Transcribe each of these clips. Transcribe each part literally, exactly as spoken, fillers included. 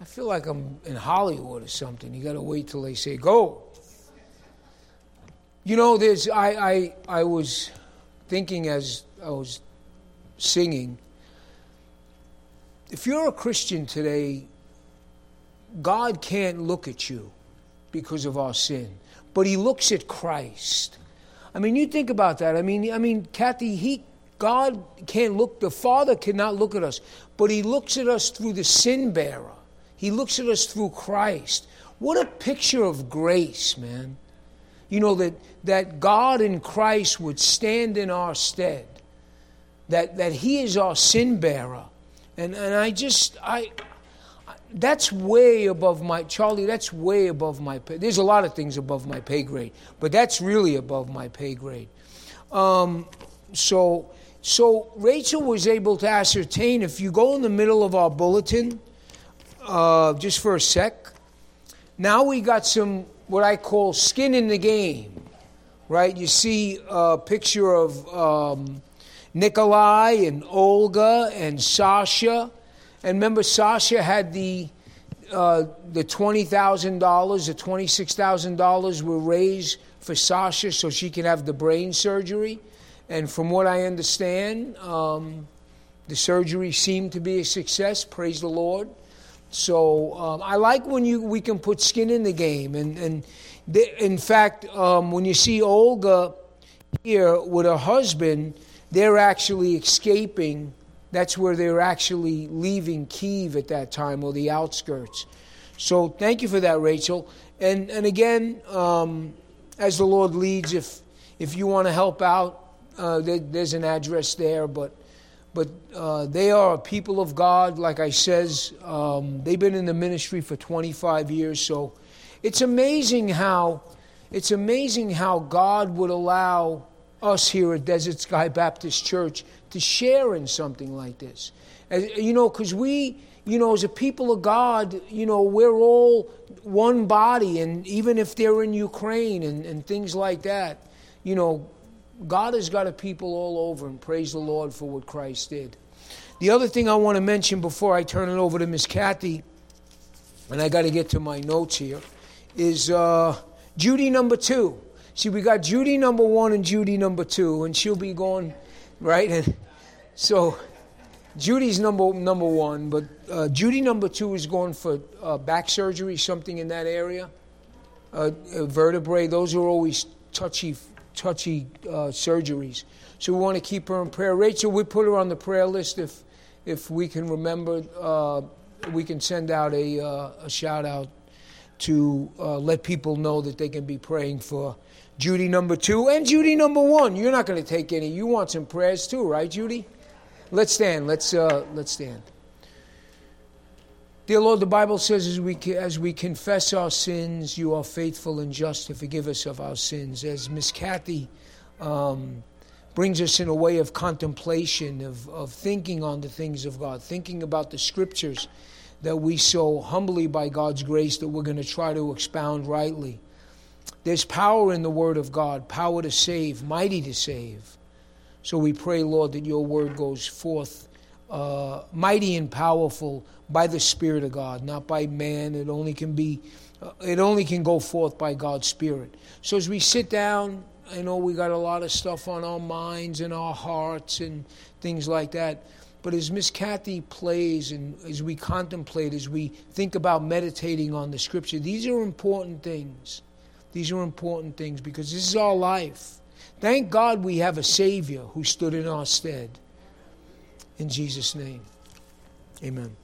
I feel like I'm in Hollywood or something. You got to wait till they say go. You know, there's I, I I was thinking as I was singing, if you're a Christian today, God can't look at you because of our sin, but He looks at Christ. I mean, you think about that. I mean, I mean, Kathy, He, God can't look. The Father cannot look at us, but He looks at us through the sin bearer. He looks at us through Christ. What a picture of grace, man! You know that that God in Christ would stand in our stead. That that He is our sin bearer, and and I just I. That's way above my, Charlie, that's way above my pay. There's a lot of things above my pay grade, but that's really above my pay grade. Um, so, so Rachel was able to ascertain, if you go in the middle of our bulletin, uh, just for a sec, now we got some, what I call skin in the game, right? You see a picture of um, Nikolai and Olga and Sasha. And remember, Sasha had the uh, the twenty thousand dollars, the twenty-six thousand dollars were raised for Sasha so she can have the brain surgery. And from what I understand, um, the surgery seemed to be a success. Praise the Lord. So um, I like when you we can put skin in the game. And, and they, in fact, um, when you see Olga here with her husband, they're actually escaping. That's where they were actually leaving Kyiv at that time, or the outskirts. So thank you for that, Rachel. And and again, um, as the Lord leads, if if you want to help out, uh, there, there's an address there. But but uh, they are a people of God, like I says. Um, they've been in the ministry for twenty-five years. So it's amazing how it's amazing how God would allow us here at Desert Sky Baptist Church to share in something like this. As, you know, because we, you know, as a people of God, you know, we're all one body, and even if they're in Ukraine and, and things like that, you know, God has got a people all over, and praise the Lord for what Christ did. The other thing I want to mention before I turn it over to Miss Kathy, and I got to get to my notes here, is uh, Judy number two. See, we got Judy number one and Judy number two, and she'll be going, right? And so Judy's number number one, but uh, Judy number two is going for uh, back surgery, something in that area, uh, uh, vertebrae. Those are always touchy, touchy uh, surgeries. So we want to keep her in prayer. Rachel, we put her on the prayer list if if we can remember. Uh, we can send out a uh, a shout out to uh, let people know that they can be praying for Judy number two and Judy number one. You're not going to take any. You want some prayers too, right, Judy? Let's stand. Let's uh, let's stand. Dear Lord, the Bible says as we as we confess our sins, you are faithful and just to forgive us of our sins. As Miss Kathy um, brings us in a way of contemplation, of of thinking on the things of God, thinking about the Scriptures that we so humbly, by God's grace, that we're going to try to expound rightly. There's power in the Word of God, power to save, mighty to save. So we pray, Lord, that your Word goes forth uh, mighty and powerful by the Spirit of God, not by man. It only can be, uh, it only can go forth by God's Spirit. So as we sit down, I know we got a lot of stuff on our minds and our hearts and things like that. But as Miss Kathy plays and as we contemplate, as we think about meditating on the Scripture, these are important things. These are important things because this is our life. Thank God we have a Savior who stood in our stead. In Jesus' name, amen.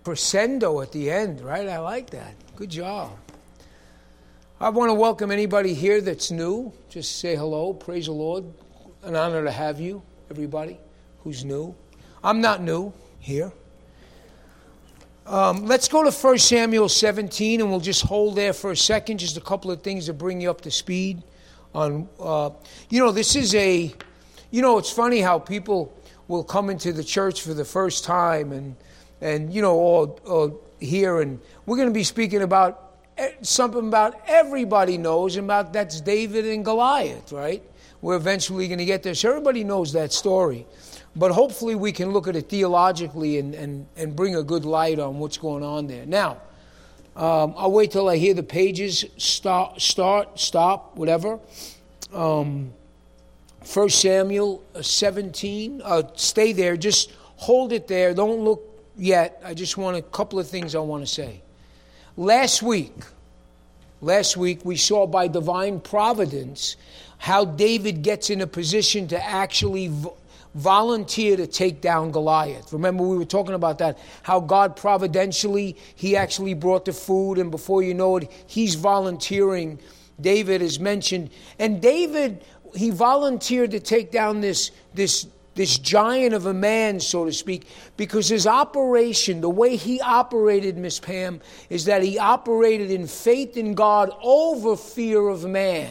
crescendo at the end, right? I like that. Good job. I want to welcome anybody here that's new. Just say hello. Praise the Lord. An honor to have you, everybody who's new. I'm not new here. Um, let's go to First Samuel seventeen, and we'll just hold there for a second. Just a couple of things to bring you up to speed on. Uh, you know, this is a. You know, it's funny how people will come into the church for the first time, and and you know, all, all here, and we're going to be speaking about something about everybody knows about. That's David and Goliath, right? We're eventually going to get there. So everybody knows that story. But hopefully we can look at it theologically and, and, and bring a good light on what's going on there. Now, um, I'll wait till I hear the pages start, start stop, whatever. Um, First Samuel seventeen. Uh, stay there. Just hold it there. Don't look yet. I just want a couple of things I want to say. Last week, last week we saw by divine providence how David gets in a position to actually vo- volunteer to take down Goliath. Remember, we were talking about that, how God providentially, he actually brought the food, and before you know it, he's volunteering. David is mentioned. And David, he volunteered to take down this, this, this giant of a man, so to speak, because his operation, the way he operated, Miss Pam, is that he operated in faith in God over fear of man.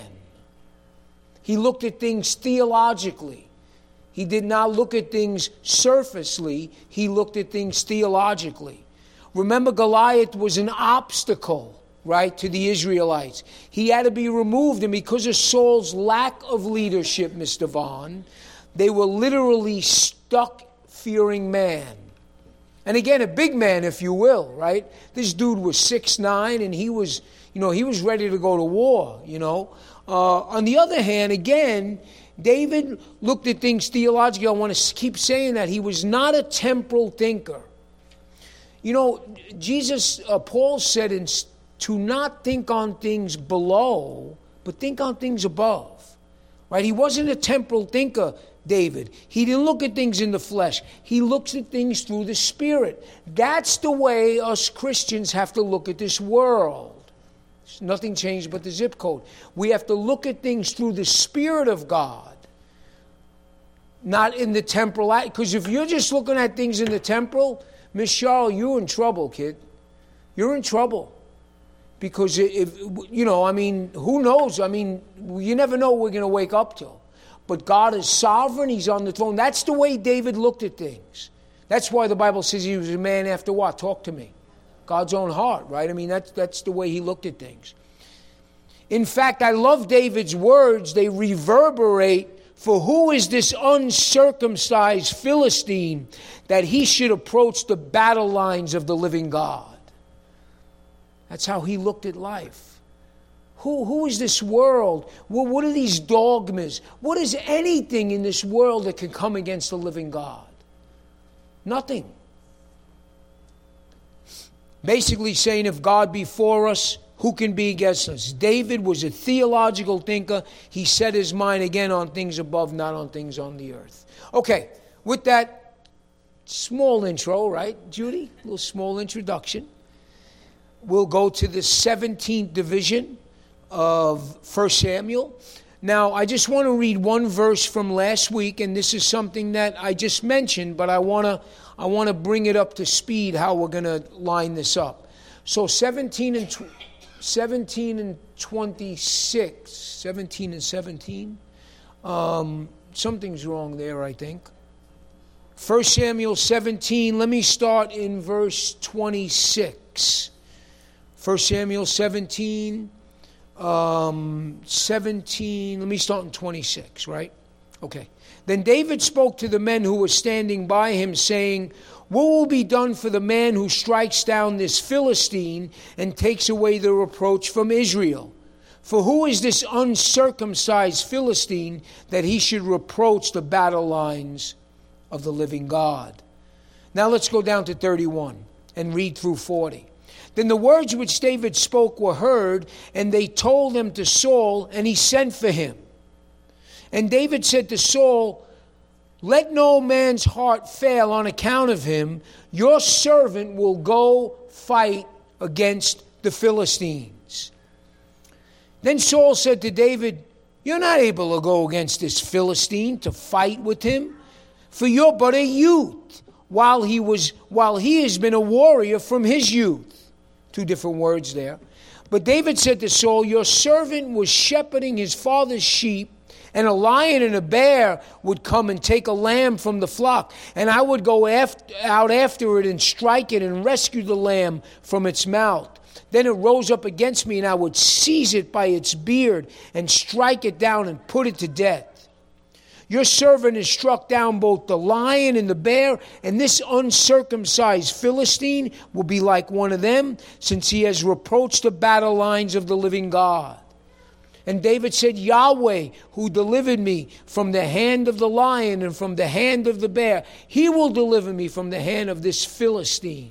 He looked at things theologically. He did not look at things surfacely. He looked at things theologically. Remember, Goliath was an obstacle, right, to the Israelites. He had to be removed, and because of Saul's lack of leadership, Mister Vaughn, they were literally stuck fearing man. And again, a big man, if you will, right? This dude was six nine, and he was, you know, he was ready to go to war, you know. Uh, on the other hand, again, David looked at things theologically. I want to keep saying that. He was not a temporal thinker. You know, Jesus, uh, Paul said in, to not think on things below, but think on things above. Right? He wasn't a temporal thinker, David. He didn't look at things in the flesh. He looks at things through the Spirit. That's the way us Christians have to look at this world. Nothing changed but the zip code. We have to look at things through the Spirit of God, not in the temporal. Because if you're just looking at things in the temporal, Miss Charles, you're in trouble, kid. You're in trouble. Because, if you know, I mean, who knows? I mean, you never know what we're going to wake up to. But God is sovereign. He's on the throne. That's the way David looked at things. That's why the Bible says he was a man after what? Talk to me. God's own heart, right? I mean, that's, that's the way he looked at things. In fact, I love David's words. They reverberate. For who is this uncircumcised Philistine that he should approach the battle lines of the living God? That's how he looked at life. Who, who is this world? Well, what are these dogmas? What is anything in this world that can come against the living God? Nothing. Basically saying, if God be for us, who can be against us? David was a theological thinker. He set his mind again on things above, not on things on the earth. Okay, with that small intro, right, Judy? A little small introduction. We'll go to the seventeenth division of First Samuel. Now, I just want to read one verse from last week, and this is something that I just mentioned, but I want to I want to bring it up to speed how we're going to line this up. So seventeen and tw- seventeen and twenty-six, seventeen and seventeen. Um, something's wrong there, I think. First Samuel seventeen. Let me start in verse twenty-six. First Samuel seventeen. Um, seventeen. Let me start in twenty-six. Right? Okay. Then David spoke to the men who were standing by him, saying, what will be done for the man who strikes down this Philistine and takes away the reproach from Israel? For who is this uncircumcised Philistine that he should reproach the battle lines of the living God? Now let's go down to thirty-one and read through forty. Then the words which David spoke were heard, and they told them to Saul, and he sent for him. And David said to Saul, let no man's heart fail on account of him. Your servant will go fight against the Philistines. Then Saul said to David, you're not able to go against this Philistine to fight with him, for you're but a youth, while he was while he has been a warrior from his youth. Two different words there. But David said to Saul, your servant was shepherding his father's sheep, and a lion and a bear would come and take a lamb from the flock, and I would go after, out after it and strike it and rescue the lamb from its mouth. Then it rose up against me, and I would seize it by its beard and strike it down and put it to death. Your servant has struck down both the lion and the bear, and this uncircumcised Philistine will be like one of them, since he has reproached the battle lines of the living God. And David said, Yahweh, who delivered me from the hand of the lion and from the hand of the bear, he will deliver me from the hand of this Philistine.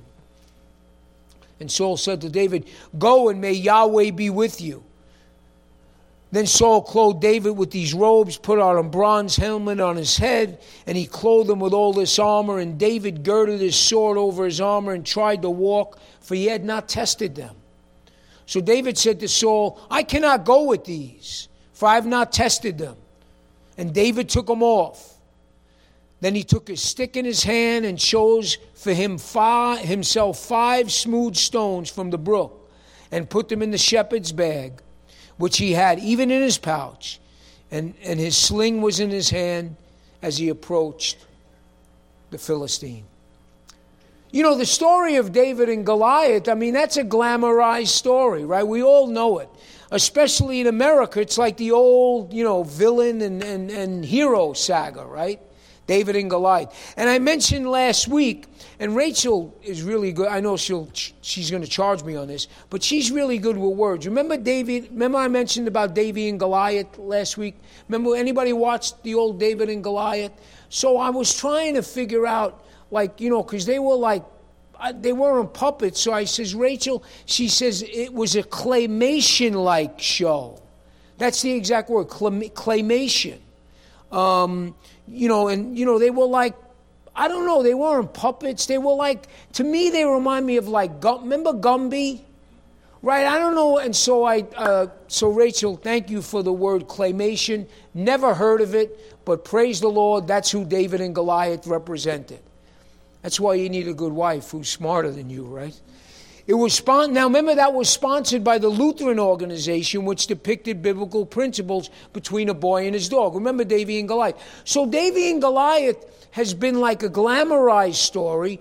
And Saul said to David, go, and may Yahweh be with you. Then Saul clothed David with these robes, put on a bronze helmet on his head, and he clothed him with all this armor. And David girded his sword over his armor and tried to walk, for he had not tested them. So David said to Saul, I cannot go with these, for I have not tested them. And David took them off. Then he took his stick in his hand and chose for him five, himself five smooth stones from the brook, and put them in the shepherd's bag, which he had even in his pouch, and, and his sling was in his hand as he approached the Philistine. You know, the story of David and Goliath, I mean, that's a glamorized story, right? We all know it. Especially in America, it's like the old, you know, villain and, and, and hero saga, right? David and Goliath. And I mentioned last week, and Rachel is really good. I know she'll she's going to charge me on this, but she's really good with words. Remember David? Remember I mentioned about David and Goliath last week? Remember anybody watched the old David and Goliath? So I was trying to figure out, like, you know, because they were like, they weren't puppets. So I says, Rachel, she says it was a claymation-like show. That's the exact word, claymation. Um, you know, and, you know, they were like, I don't know, they weren't puppets. They were like, to me, they remind me of like, remember Gumby? Right, I don't know. And so I, uh, so Rachel, thank you for the word claymation. Never heard of it, but praise the Lord, that's who David and Goliath represented. That's why you need a good wife who's smarter than you, right? It was spon- Now remember, that was sponsored by the Lutheran organization, which depicted biblical principles between a boy and his dog. Remember David and Goliath. So David and Goliath has been like a glamorized story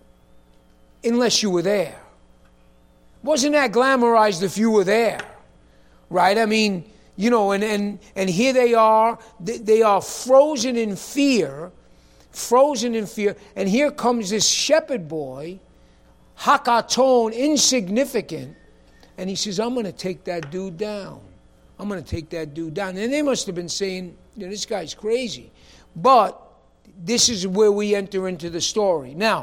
unless you were there. Wasn't that glamorized if you were there? Right? I mean, you know, and, and, and here they are. They, they are frozen in fear. Frozen in fear. And here comes this shepherd boy, Hakaton, insignificant. And he says, I'm going to take that dude down. I'm going to take that dude down. And they must have been saying, you know, this guy's crazy. But this is where we enter into the story. Now,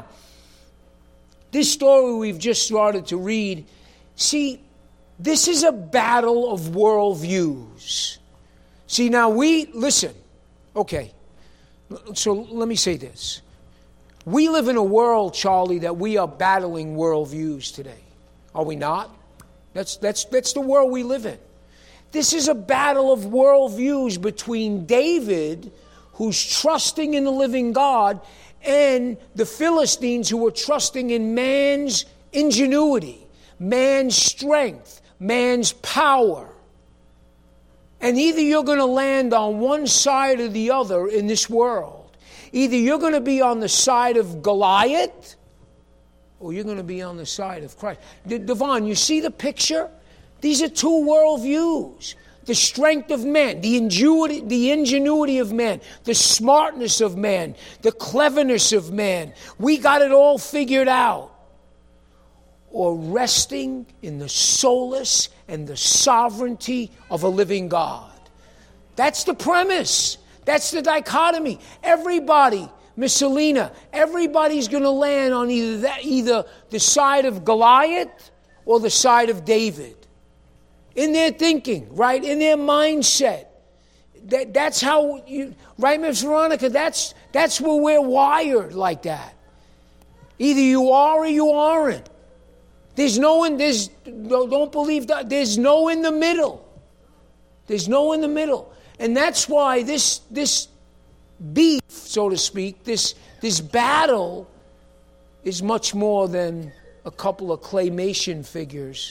this story we've just started to read, see, this is a battle of worldviews. See, now we, listen, okay, so let me say this. We live in a world, Charlie, that we are battling worldviews today. Are we not? That's, that's, that's the world we live in. This is a battle of worldviews between David, who's trusting in the living God, and the Philistines, who are trusting in man's ingenuity, man's strength, man's power. And either you're going to land on one side or the other in this world. Either you're going to be on the side of Goliath, or you're going to be on the side of Christ. Devon, you see the picture? These are two worldviews. The strength of man, the ingenuity, the ingenuity of man, the smartness of man, the cleverness of man. We got it all figured out. Or resting in the solace and the sovereignty of a living God. That's the premise. That's the dichotomy. Everybody, Miss Selena, everybody's going to land on either that, either the side of Goliath or the side of David. In their thinking, right? In their mindset. that, that's how you, right, Miss Veronica? That's, that's where we're wired like that. Either you are or you aren't. There's no in, there's, don't believe that. There's no in the middle. There's no in the middle. And that's why this, this beef, so to speak, this, this battle is much more than a couple of claymation figures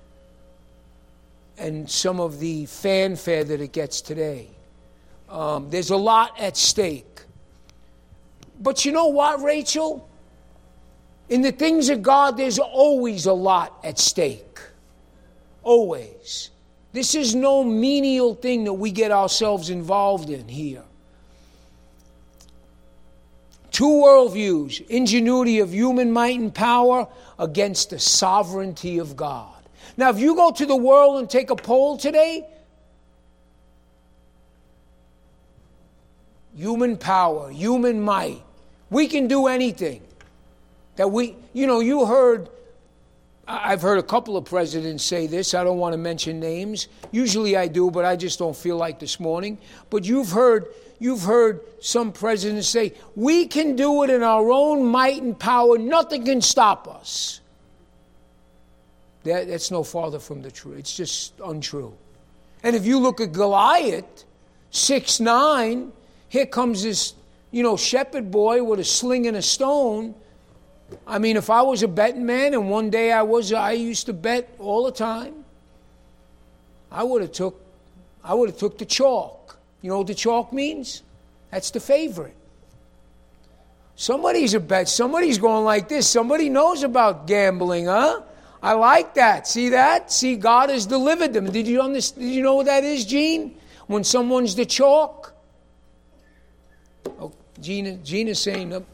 and some of the fanfare that it gets today. Um, there's a lot at stake. But you know what, Rachel? In the things of God, there's always a lot at stake. Always. This is no menial thing that we get ourselves involved in here. Two worldviews, ingenuity of human might and power against the sovereignty of God. Now, if you go to the world and take a poll today, human power, human might, we can do anything. That we, you know, you heard, I've heard a couple of presidents say this. I don't want to mention names. Usually I do, but I just don't feel like this morning. But you've heard, you've heard some presidents say, we can do it in our own might and power. Nothing can stop us. That, that's no farther from the truth. It's just untrue. And if you look at Goliath, six nine, here comes this, you know, shepherd boy with a sling and a stone. I mean, if I was a betting man, and one day I was, I used to bet all the time, I would have took, I would have took the chalk. You know what the chalk means? That's the favorite. Somebody's a bet. Somebody's going like this. Somebody knows about gambling, huh? I like that. See that? See, God has delivered them. Did you understand? Did you know what that is, Gene? When someone's the chalk. Oh, Gina, Gina's saying. Uh,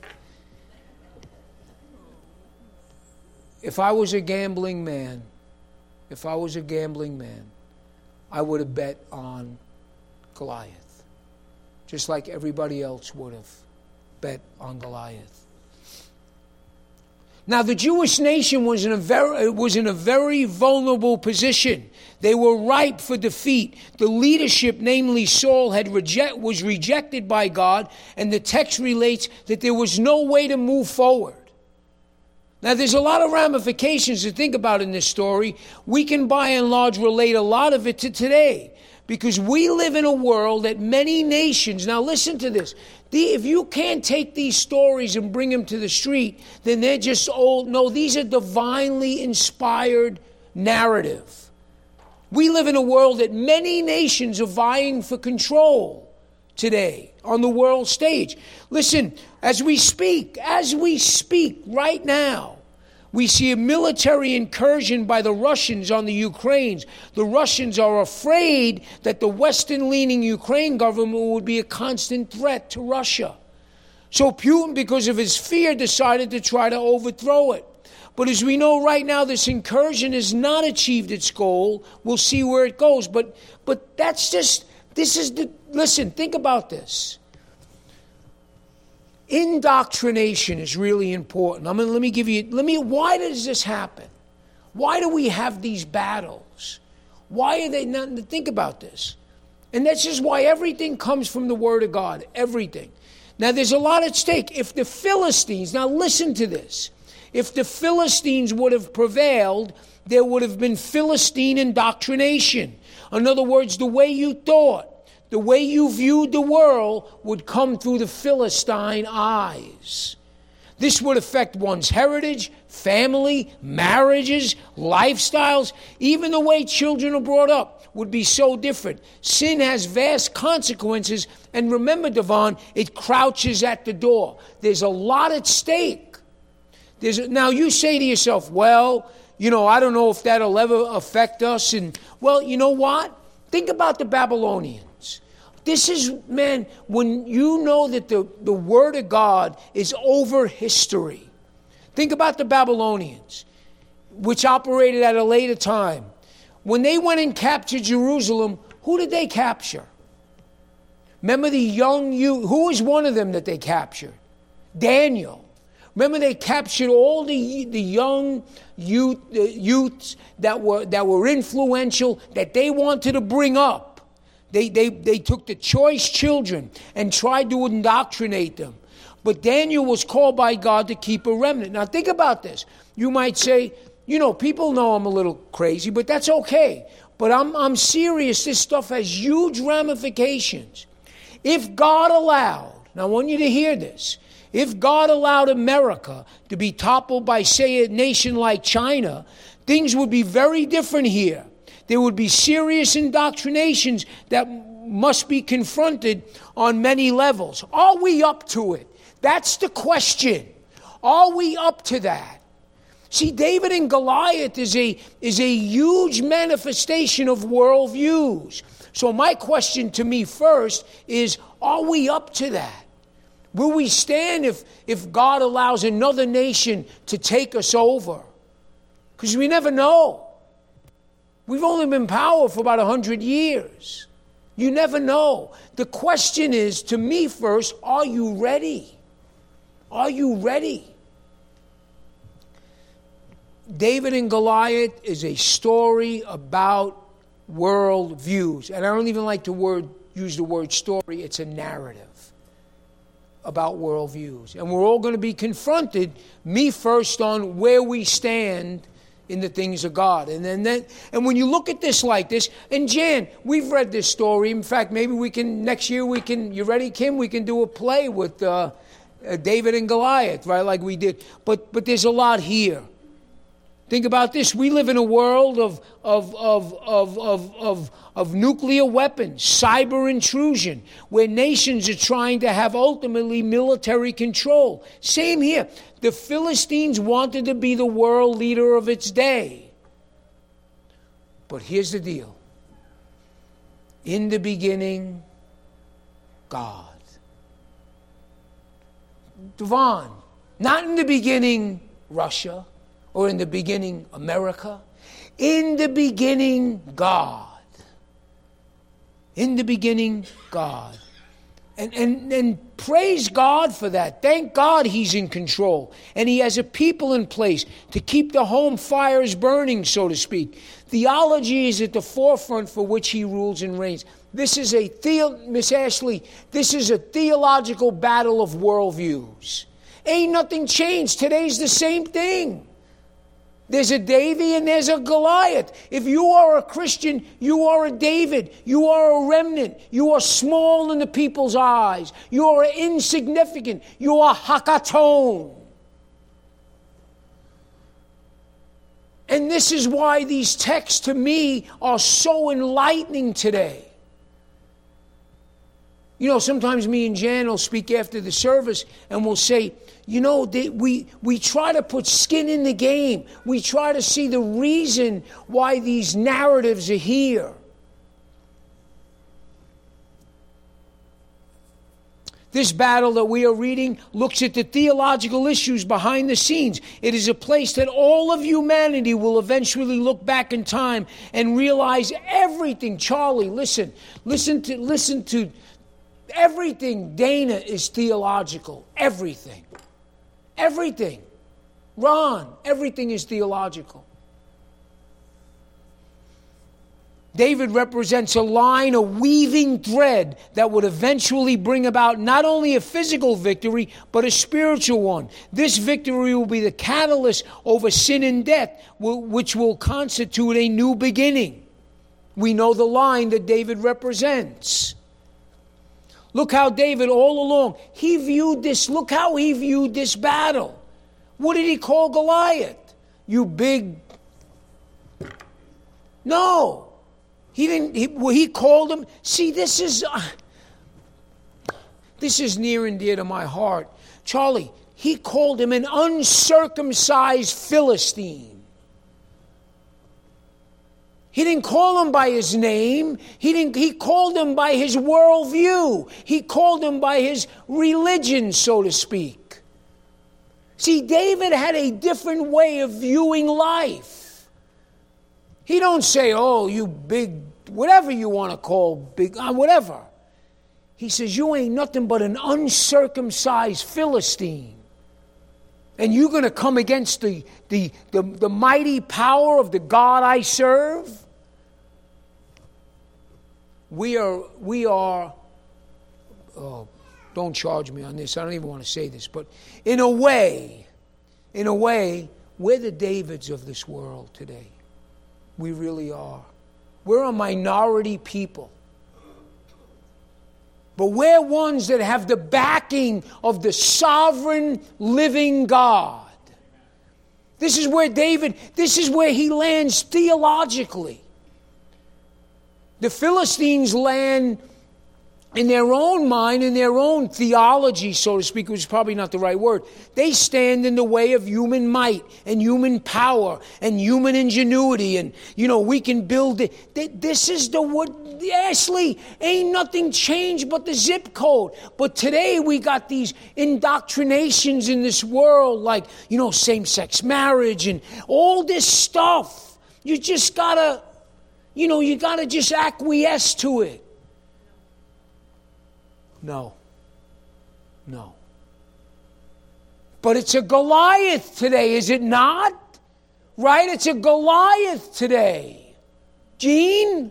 If I was a gambling man, if I was a gambling man, I would have bet on Goliath, just like everybody else would have bet on Goliath. Now, the Jewish nation was in a very was in a very vulnerable position. They were ripe for defeat. The leadership, namely Saul, had reject was rejected by God, and the text relates that there was no way to move forward. Now, there's a lot of ramifications to think about in this story. We can, by and large, relate a lot of it to today, because we live in a world that many nations, now listen to this, the, if you can't take these stories and bring them to the street, then they're just old. No, these are divinely inspired narrative. We live in a world that many nations are vying for control today on the world stage. Listen, as we speak, as we speak right now, we see a military incursion by the Russians on the Ukrainians. The Russians are afraid that the Western-leaning Ukraine government would be a constant threat to Russia. So Putin, because of his fear, decided to try to overthrow it. But as we know right now, this incursion has not achieved its goal. We'll see where it goes. But but that's just, this is the, listen, think about this. Indoctrination is really important. I mean, let me give you, let me, why does this happen? Why do we have these battles? Why are they not, think about this. And that's just why everything comes from the Word of God, everything. Now, there's a lot at stake. If the Philistines, now listen to this. If the Philistines would have prevailed, there would have been Philistine indoctrination. In other words, the way you thought, the way you viewed the world would come through the Philistine eyes. This would affect one's heritage, family, marriages, lifestyles. Even the way children are brought up would be so different. Sin has vast consequences. And remember, Devon, it crouches at the door. There's a lot at stake. There's a, now, you say to yourself, well, you know, I don't know if that'll ever affect us. And, well, you know what? Think about the Babylonians. This is, man, when you know that the, the Word of God is over history. Think about the Babylonians, which operated at a later time. When they went and captured Jerusalem, who did they capture? Remember the young youth? Who was one of them that they captured? Daniel. Remember they captured all the, the young youth, the youths that were, that were influential, that they wanted to bring up They, they, they took the choice children and tried to indoctrinate them. But Daniel was called by God to keep a remnant. Now think about this. You might say, you know, people know I'm a little crazy, but that's okay. But I'm, I'm serious. This stuff has huge ramifications. If God allowed, now I want you to hear this, if God allowed America to be toppled by, say, a nation like China, things would be very different here. There would be serious indoctrinations that must be confronted on many levels. Are we up to it? That's the question. Are we up to that? See, David and Goliath is a, is a huge manifestation of worldviews. So my question to me first is, are we up to that? Will we stand if, if God allows another nation to take us over? Because we never know. We've only been in power for about one hundred years. You never know. The question is, to me first, are you ready? Are you ready? David and Goliath is a story about world views. And I don't even like to word, use the word story. It's a narrative about world views. And we're all going to be confronted, me first, on where we stand in the things of God. And then, then and when you look at this like this, and Jan, we've read this story. In fact, maybe we can, next year we can, you ready, Kim? We can do a play with uh, uh, David and Goliath, right, like we did. But but there's a lot here. Think about this. We live in a world of of of of of of, of nuclear weapons, cyber intrusion, where nations are trying to have ultimately military control. Same here. The Philistines wanted to be the world leader of its day. But here's the deal. In the beginning, God. Devon, not in the beginning, Russia. Or in the beginning, America. In the beginning, God. In the beginning, God. And, and, and praise God for that. Thank God He's in control. And He has a people in place to keep the home fires burning, so to speak. Theology is at the forefront for which He rules and reigns. This is a, theo- Miss Ashley, this is a theological battle of worldviews. Ain't nothing changed. Today's the same thing. There's a David and there's a Goliath. If you are a Christian, you are a David. You are a remnant. You are small in the people's eyes. You are insignificant. You are Hakaton. And this is why these texts to me are so enlightening today. You know, sometimes me and Jan will speak after the service and we'll say, you know, they, we, we try to put skin in the game. We try to see the reason why these narratives are here. This battle that we are reading looks at the theological issues behind the scenes. It is a place that all of humanity will eventually look back in time and realize everything. Charlie, listen, listen to, listen to everything. Dana is theological. Everything. Everything. Ron, everything is theological. David represents a line, a weaving thread that would eventually bring about not only a physical victory, but a spiritual one. This victory will be the catalyst over sin and death, which will constitute a new beginning. We know the line that David represents. Look how David all along, he viewed this, look how he viewed this battle. What did he call Goliath? You big... No. He didn't, he, well, he called him, see, this is, uh, this is near and dear to my heart. Charlie, he called him an uncircumcised Philistine. He didn't call him by his name. He didn't, he called him by his worldview. He called him by his religion, so to speak. See, David had a different way of viewing life. He don't say, oh, you big, whatever you want to call big, uh, whatever. He says, you ain't nothing but an uncircumcised Philistine. And you're going to come against the, the, the, the mighty power of the God I serve? we are, we are, oh, don't charge me on this. I don't even want to say this. But in a way, in a way, we're the Davids of this world today. We really are. We're a minority people. But we're ones that have the backing of the sovereign living God. This is where David, this is where he lands theologically. The Philistines land in their own mind, in their own theology, so to speak, which is probably not the right word. They stand in the way of human might and human power and human ingenuity. And, you know, we can build it. This is the word. Ashley, ain't nothing changed but the zip code. But today we got these indoctrinations in this world, like, you know, same-sex marriage and all this stuff. You just gotta, you know, you gotta just acquiesce to it. No. No. But it's a Goliath today, is it not? Right? It's a Goliath today. Gene?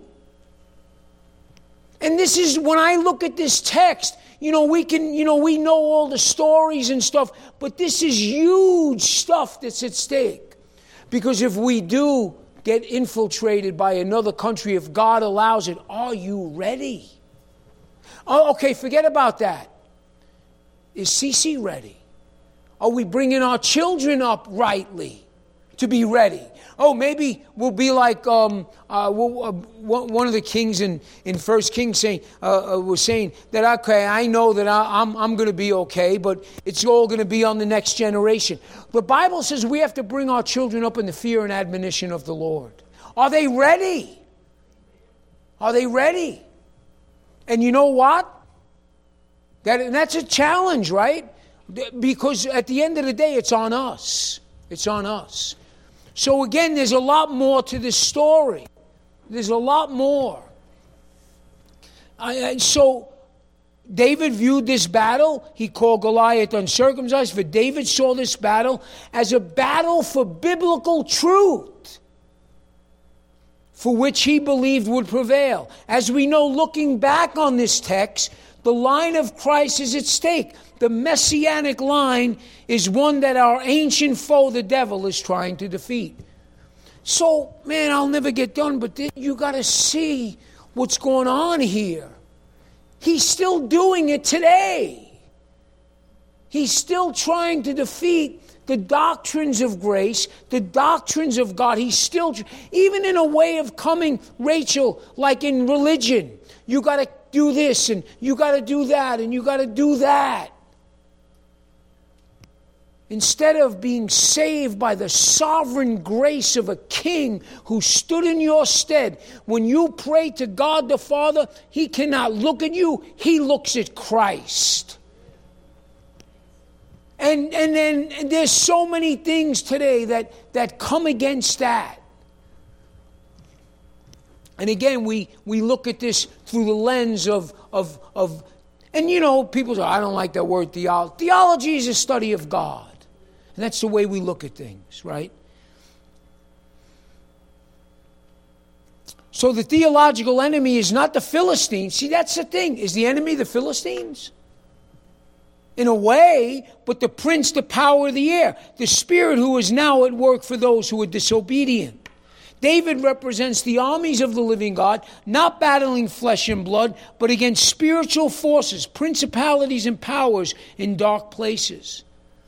And this is, when I look at this text, you know, we can, you know, we know all the stories and stuff, but this is huge stuff that's at stake. Because if we do get infiltrated by another country, if God allows it, are you ready? Oh, okay, forget about that. Is Cece ready? Are we bringing our children up rightly to be ready? Oh, maybe we'll be like um, uh, we'll, uh, one of the kings in, in First Kings saying uh, uh, was saying that, okay, I know that I, I'm I'm going to be okay, but it's all going to be on the next generation. The Bible says we have to bring our children up in the fear and admonition of the Lord. Are they ready? Are they ready? And you know what? That, and that's a challenge, right? Because at the end of the day, it's on us. It's on us. So again, there's a lot more to this story. There's a lot more. I, so David viewed this battle. He called Goliath uncircumcised. For David saw this battle as a battle for biblical truth, for which he believed would prevail. As we know, looking back on this text, the line of Christ is at stake. The messianic line is one that our ancient foe, the devil, is trying to defeat. So, man, I'll never get done, but you got to see what's going on here. He's still doing it today. He's still trying to defeat the doctrines of grace, the doctrines of God. He's still, even in a way of coming, Rachel, like in religion, you got to do this and you got to do that and you got to do that. Instead of being saved by the sovereign grace of a king who stood in your stead, when you pray to God the Father, he cannot look at you, he looks at Christ. And and then and there's so many things today that, that come against that. And again, we, we look at this through the lens of, of, of, and you know, people say, I don't like that word theology. Theology is a study of God. And that's the way we look at things, right? So the theological enemy is not the Philistines. See, that's the thing. Is the enemy the Philistines? In a way, but the prince, the power of the air, the spirit who is now at work for those who are disobedient. David represents the armies of the living God, not battling flesh and blood, but against spiritual forces, principalities and powers in dark places.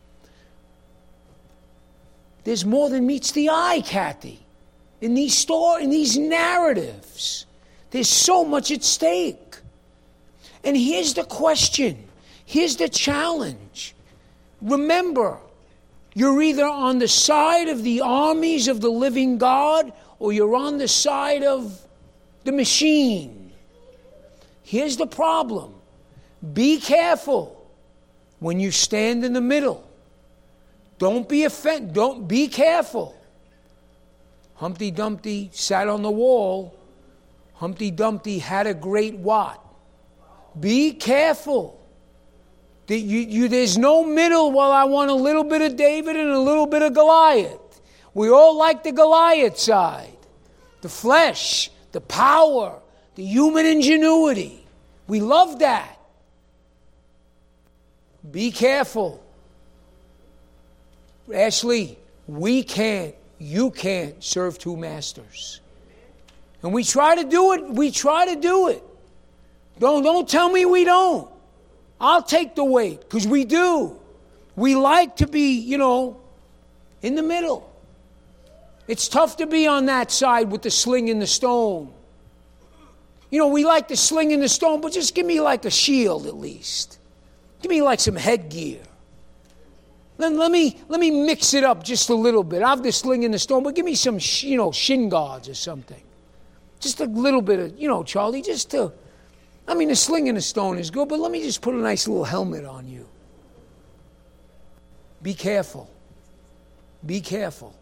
There's more than meets the eye, Kathy, in these story, in these narratives. There's so much at stake. And here's the question. Here's the challenge. Remember, you're either on the side of the armies of the living God or you're on the side of the machine. Here's the problem. Be careful when you stand in the middle. Don't be offended. Don't be careful. Humpty Dumpty sat on the wall. Humpty Dumpty had a great what? Be careful. You, you, there's no middle. Well, I want a little bit of David and a little bit of Goliath. We all like the Goliath side. The flesh, the power, the human ingenuity. We love that. Be careful. Ashley, we can't, you can't serve two masters. And we try to do it, we try to do it. Don't, don't tell me we don't. I'll take the weight, because we do. We like to be, you know, in the middle. It's tough to be on that side with the sling and the stone. You know, we like the sling and the stone, but just give me like a shield at least. Give me like some headgear. Then let me let me mix it up just a little bit. I have the sling and the stone, but give me some, you know, shin guards or something. Just a little bit of, you know, Charlie, just to, I mean, the sling and the stone is good, but let me just put a nice little helmet on you. Be careful. Be careful.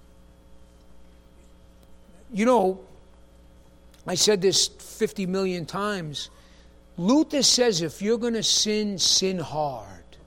You know, I said this fifty million times. Luther says if you're going to sin, sin hard.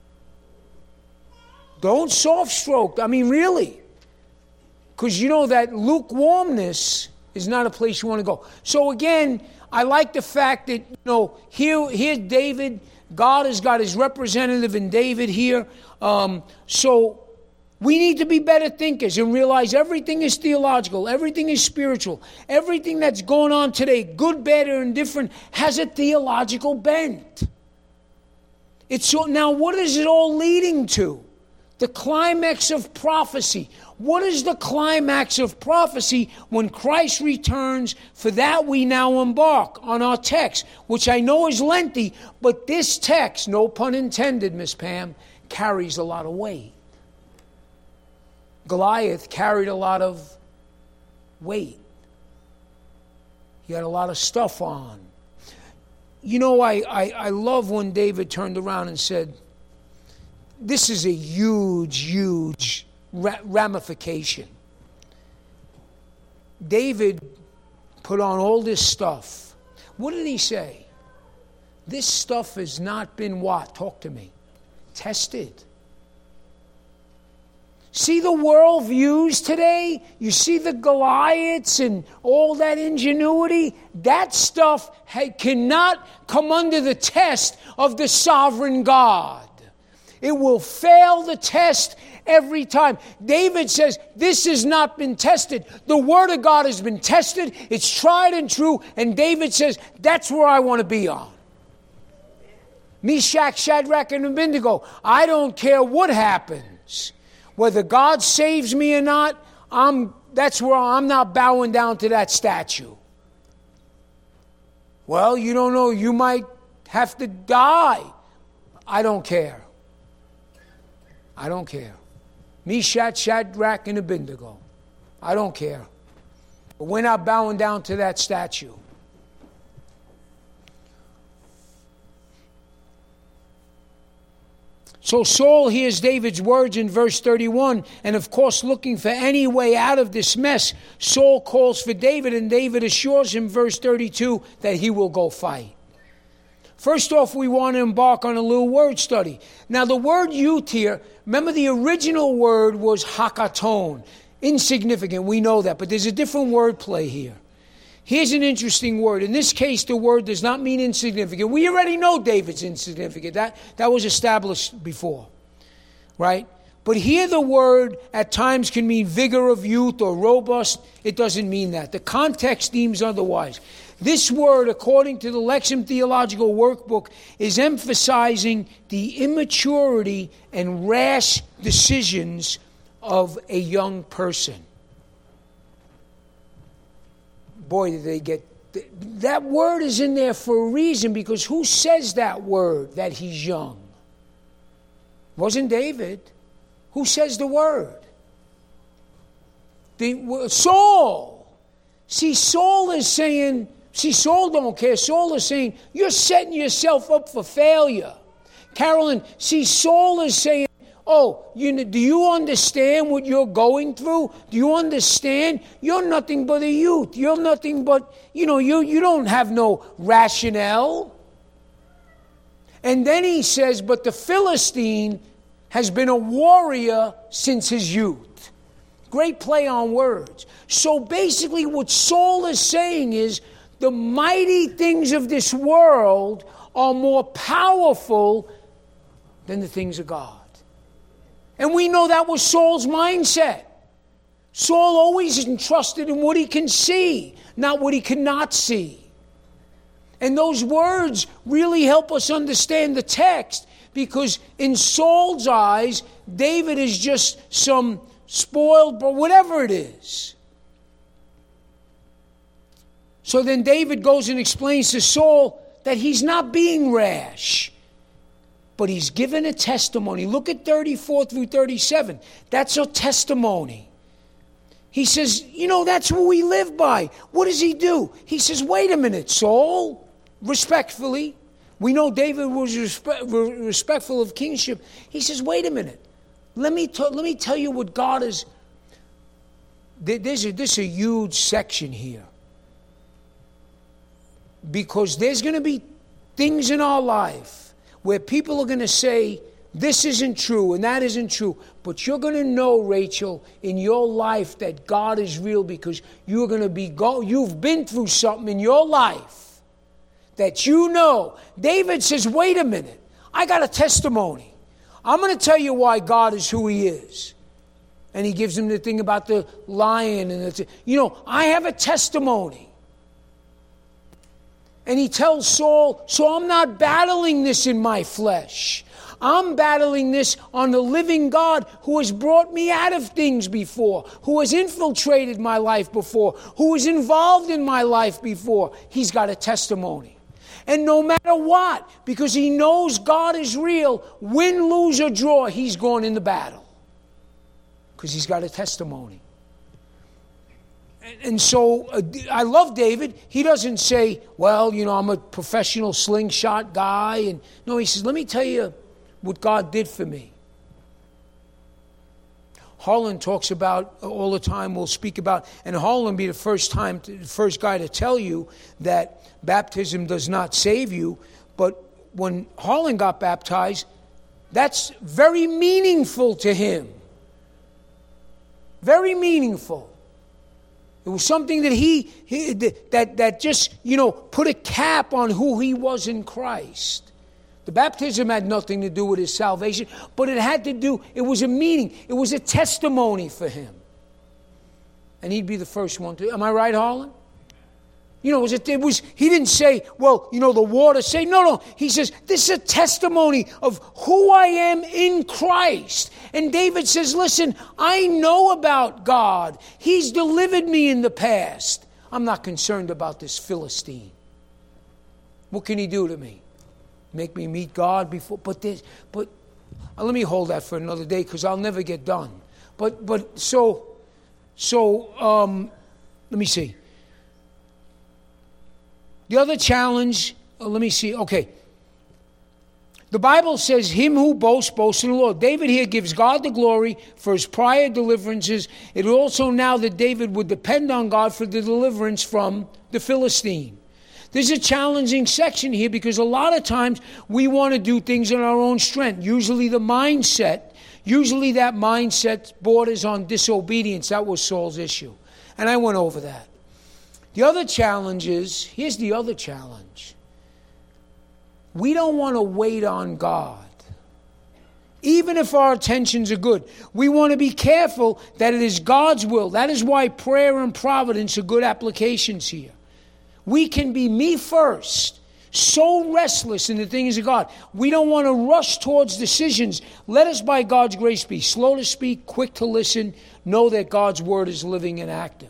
Don't soft stroke. I mean, really. Because you know that lukewarmness is not a place you want to go. So again, I like the fact that, you know, here, here David, God has got his representative in David here. Um, so we need to be better thinkers and realize everything is theological, everything is spiritual, everything that's going on today, good, bad, or indifferent, has a theological bent. It's so, now, what is it all leading to? The climax of prophecy. What is the climax of prophecy? When Christ returns, for that we now embark on our text, which I know is lengthy, but this text, no pun intended, Miss Pam, carries a lot of weight. Goliath carried a lot of weight. He had a lot of stuff on. You know, I, I, I love when David turned around and said, this is a huge, huge ra- ramification. David put on all this stuff. What did he say? This stuff has not been what? Talk to me. Tested. See the world views today? You see the Goliaths and all that ingenuity? That stuff ha- cannot come under the test of the sovereign God. It will fail the test every time. David says, this has not been tested. The Word of God has been tested. It's tried and true. And David says, that's where I want to be on. Meshach, Shadrach, and Abednego. I don't care what happens. Whether God saves me or not, I'm, that's where I'm not bowing down to that statue. Well, you don't know. You might have to die. I don't care. I don't care. Meshach, Shadrach, and Abednego. I don't care. But we're not bowing down to that statue. So Saul hears David's words in verse thirty-one, and of course looking for any way out of this mess, Saul calls for David, and David assures him, verse thirty-two, that he will go fight. First off, we want to embark on a little word study. Now the word youth here, remember the original word was hakaton, insignificant, we know that, but there's a different word play here. Here's an interesting word. In this case, the word does not mean insignificant. We already know David's insignificant. That, that was established before, right? But here the word at times can mean vigor of youth or robust. It doesn't mean that. The context deems otherwise. This word, according to the Lexham Theological Workbook, is emphasizing the immaturity and rash decisions of a young person. Boy, did they get... That word is in there for a reason, because who says that word, that he's young? It wasn't David. Who says the word? The, Saul. See, Saul is saying... See, Saul don't care. Saul is saying, you're setting yourself up for failure. Carolyn, see, Saul is saying, oh, you, do you understand what you're going through? Do you understand? You're nothing but a youth. You're nothing but, you know, you, you don't have no rationale. And then he says, but the Philistine has been a warrior since his youth. Great play on words. So basically what Saul is saying is, the mighty things of this world are more powerful than the things of God. And we know that was Saul's mindset. Saul always entrusted in what he can see, not what he cannot see. And those words really help us understand the text, because in Saul's eyes, David is just some spoiled, but whatever it is. So then David goes and explains to Saul that he's not being rash, but he's given a testimony. Look at thirty-four through thirty-seven. That's a testimony. He says, you know, that's what we live by. What does he do? He says, wait a minute, Saul, respectfully. We know David was respe- respectful of kingship. He says, wait a minute. Let me, t- let me tell you what God is. There's a, there's a huge section here. Because there's going to be things in our life where people are going to say, this isn't true and that isn't true. But you're going to know, Rachel, in your life that God is real, because you're going to be go. You've been through something in your life that you know. David says, wait a minute. I got a testimony. I'm going to tell you why God is who he is. And he gives him the thing about the lion. and the, You know, I have a testimony. And he tells Saul, so I'm not battling this in my flesh. I'm battling this on the living God who has brought me out of things before, who has infiltrated my life before, who was involved in my life before. He's got a testimony. And no matter what, because he knows God is real, win, lose, or draw, he's going in the battle. Because he's got a testimony. And so uh, I love David. He doesn't say, well, you know, I'm a professional slingshot guy. And no, he says, let me tell you what God did for me. Harlan talks about all the time, we'll speak about, and Harlan be the first time, to, the first guy to tell you that baptism does not save you. But when Harlan got baptized, that's very meaningful to him. Very meaningful. It was something that he, he that that just, you know, put a cap on who he was in Christ. The baptism had nothing to do with his salvation, but it had to do, it was a meaning. It was a testimony for him. And he'd be the first one to, am I right, Harlan? You know, it was, a, it was he didn't say, well, you know, the water say, no, no. He says, this is a testimony of who I am in Christ. And David says, listen, I know about God. He's delivered me in the past. I'm not concerned about this Philistine. What can he do to me? Make me meet God before? But this, but uh, let me hold that for another day, because I'll never get done. But but so so um, let me see. The other challenge, uh, let me see, okay. The Bible says, him who boasts, boasts in the Lord. David here gives God the glory for his prior deliverances. It also now that David would depend on God for the deliverance from the Philistine. There's a challenging section here, because a lot of times we want to do things in our own strength. Usually the mindset, usually that mindset borders on disobedience. That was Saul's issue. And I went over that. The other challenge is, here's the other challenge. We don't want to wait on God. Even if our intentions are good, we want to be careful that it is God's will. That is why prayer and providence are good applications here. We can be me first, so restless in the things of God. We don't want to rush towards decisions. Let us, by God's grace, be slow to speak, quick to listen, know that God's word is living and active.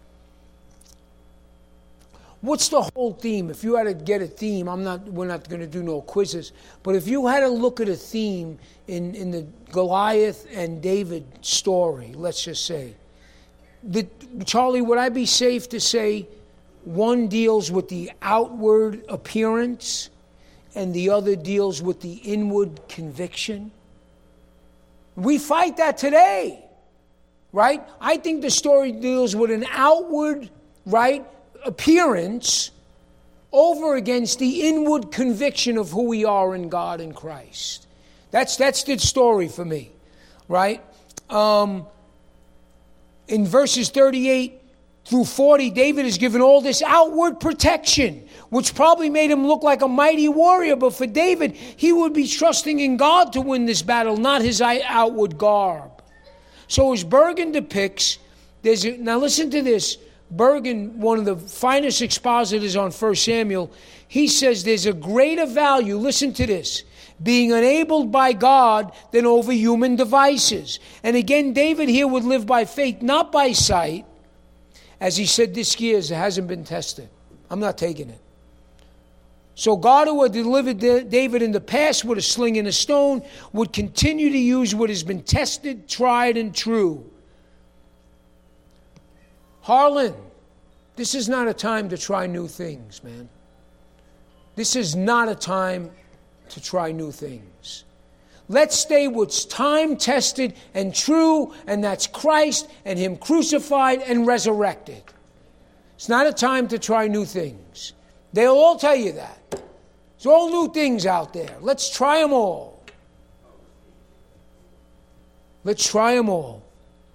What's the whole theme? If you had to get a theme, I'm not. We're not going to do no quizzes. But if you had to look at a theme in, in the Goliath and David story, let's just say, the, Charlie, would I be safe to say one deals with the outward appearance and the other deals with the inward conviction? We fight that today, right? I think the story deals with an outward, right, appearance over against the inward conviction of who we are in God and Christ. That's that's the story for me, right? Um, in verses thirty-eight through forty, David is given all this outward protection, which probably made him look like a mighty warrior. But for David, he would be trusting in God to win this battle, not his outward garb. So as Bergen depicts, there's a, now listen to this. Bergen, one of the finest expositors on First Samuel, he says there's a greater value, listen to this, being enabled by God than over human devices. And again, David here would live by faith, not by sight. As he said this year, it hasn't been tested. I'm not taking it. So God, who had delivered David in the past with a sling and a stone, would continue to use what has been tested, tried, and true. Harlan, this is not a time to try new things, man. This is not a time to try new things. Let's stay what's time-tested and true, and that's Christ and Him crucified and resurrected. It's not a time to try new things. They'll all tell you that. There's all new things out there. Let's try them all. Let's try them all.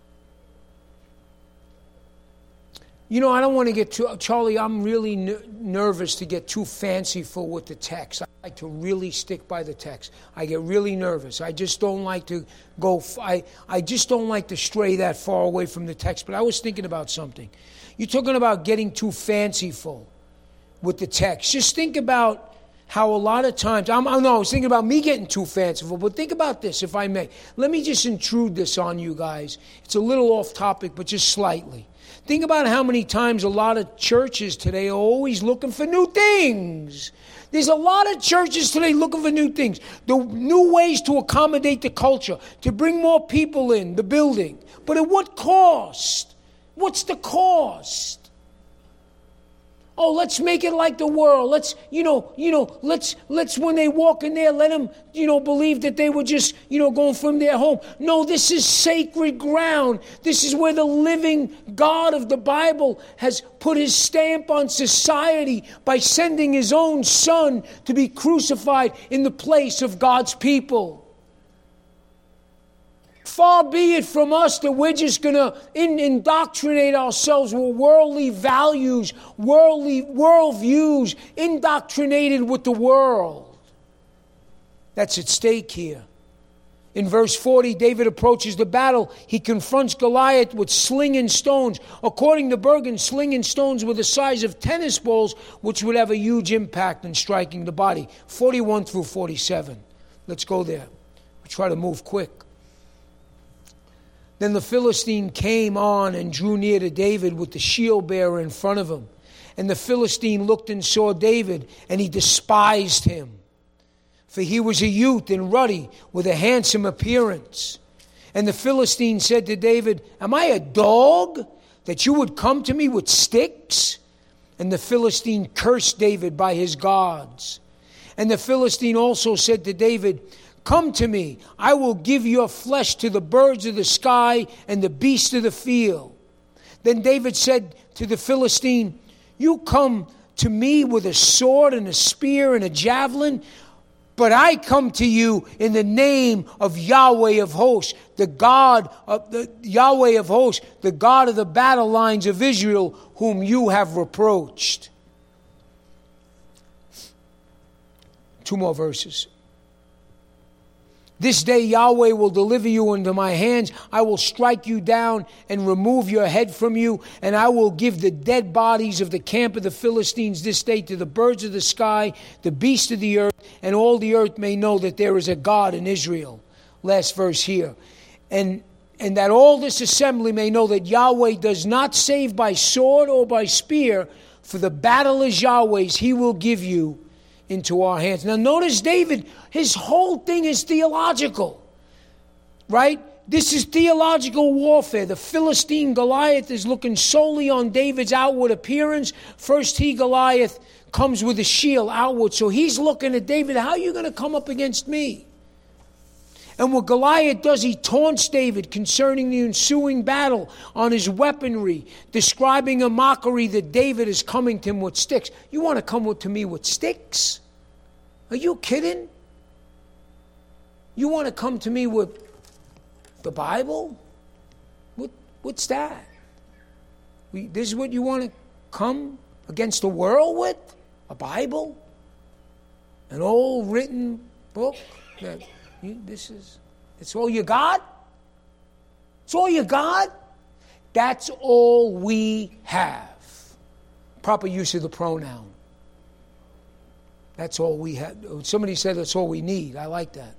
You know, I don't want to get too... Charlie, I'm really ner- nervous to get too fanciful with the text. I like to really stick by the text. I get really nervous. I just don't like to go... F- I, I just don't like to stray that far away from the text. But I was thinking about something. You're talking about getting too fanciful with the text. Just think about how a lot of times... I'm, I know, I was thinking about me getting too fanciful. But think about this, if I may. Let me just intrude this on you guys. It's a little off topic, but just slightly. Think about how many times a lot of churches today are always looking for new things. There's a lot of churches today looking for new things. The new ways to accommodate the culture, to bring more people in the building. But at what cost? What's the cost? Oh, let's make it like the world. Let's, you know, you know, let's, let's when they walk in there, let them, you know, believe that they were just, you know, going from their home. No, this is sacred ground. This is where the living God of the Bible has put His stamp on society by sending His own Son to be crucified in the place of God's people. Far be it from us that we're just going to in, indoctrinate ourselves with worldly values, worldly worldviews, indoctrinated with the world. That's at stake here. In verse forty, David approaches the battle. He confronts Goliath with sling and stones. According to Bergen, sling and stones were the size of tennis balls, which would have a huge impact in striking the body. forty-one through forty-seven. Let's go there. We'll try to move quick. Then the Philistine came on and drew near to David with the shield bearer in front of him. And the Philistine looked and saw David, and he despised him. For he was a youth and ruddy, with a handsome appearance. And the Philistine said to David, "Am I a dog, that you would come to me with sticks?" And the Philistine cursed David by his gods. And the Philistine also said to David, "Come to me, I will give your flesh to the birds of the sky and the beasts of the field." Then David said to the Philistine, "You come to me with a sword and a spear and a javelin, but I come to you in the name of Yahweh of hosts, the God of the Yahweh of hosts, the God of the battle lines of Israel, whom you have reproached." Two more verses. "This day Yahweh will deliver you into my hands. I will strike you down and remove your head from you, and I will give the dead bodies of the camp of the Philistines this day to the birds of the sky, the beasts of the earth, and all the earth may know that there is a God in Israel." Last verse here. And, and that all this assembly may know that Yahweh does not save by sword or by spear, for the battle is Yahweh's. He will give you into our hands. Now notice David, his whole thing is theological, right? This is theological warfare. The Philistine Goliath is looking solely on David's outward appearance. First he, Goliath, comes with a shield outward. So he's looking at David, how are you going to come up against me? And what Goliath does, he taunts David concerning the ensuing battle on his weaponry, describing a mockery that David is coming to him with sticks. You want to come with, to me with sticks? Are you kidding? You want to come to me with the Bible? What, what's that? We, this is what you want to come against the world with? A Bible? An old written book? That you, this is, it's all you got? It's all you got? That's all we have. Proper use of the pronoun. That's all we have. Somebody said that's all we need. I like that.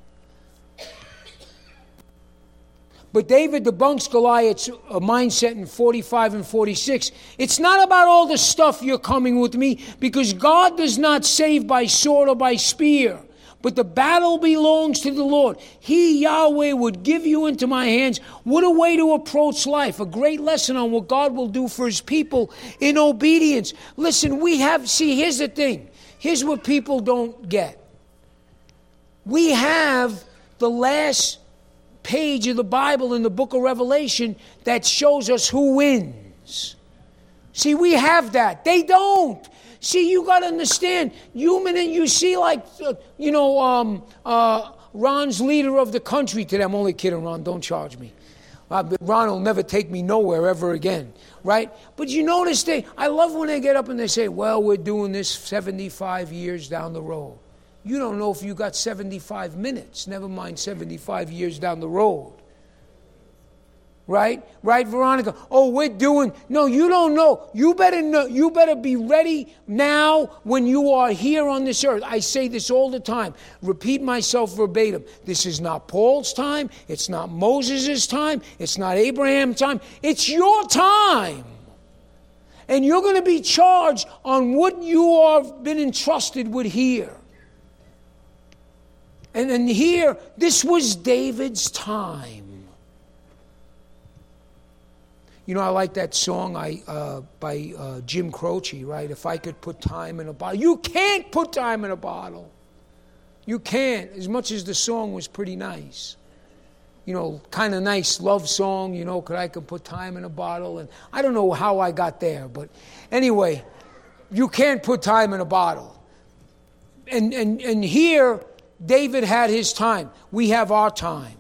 But David debunks Goliath's mindset in forty-five and forty-six. It's not about all the stuff you're coming with me, because God does not save by sword or by spear, but the battle belongs to the Lord. He, Yahweh, would give you into my hands. What a way to approach life. A great lesson on what God will do for his people in obedience. Listen, we have, see, here's the thing. Here's what people don't get. We have the last page of the Bible in the book of Revelation that shows us who wins. See, we have that. They don't. See, you got to understand, human, and you see like, uh, you know, um, uh, Ron's leader of the country today. I'm only kidding, Ron. Don't charge me. Uh, Ron will never take me nowhere ever again, right? But you notice they, I love when they get up and they say, well, we're doing this seventy-five years down the road. You don't know if you got seventy-five minutes, never mind seventy-five years down the road. Right? Right, Veronica? Oh, we're doing... No, you don't know. You better know. You better be ready now when you are here on this earth. I say this all the time. Repeat myself verbatim. This is not Paul's time. It's not Moses' time. It's not Abraham's time. It's your time. And you're going to be charged on what you have been entrusted with here. And then here, this was David's time. You know, I like that song I, uh, by uh, Jim Croce, right? If I could put time in a bottle. You can't put time in a bottle. You can't, as much as the song was pretty nice. You know, kind of nice love song, you know, could I could put time in a bottle. And I don't know how I got there, but anyway, you can't put time in a bottle. And, and, and here, David had his time. We have our time.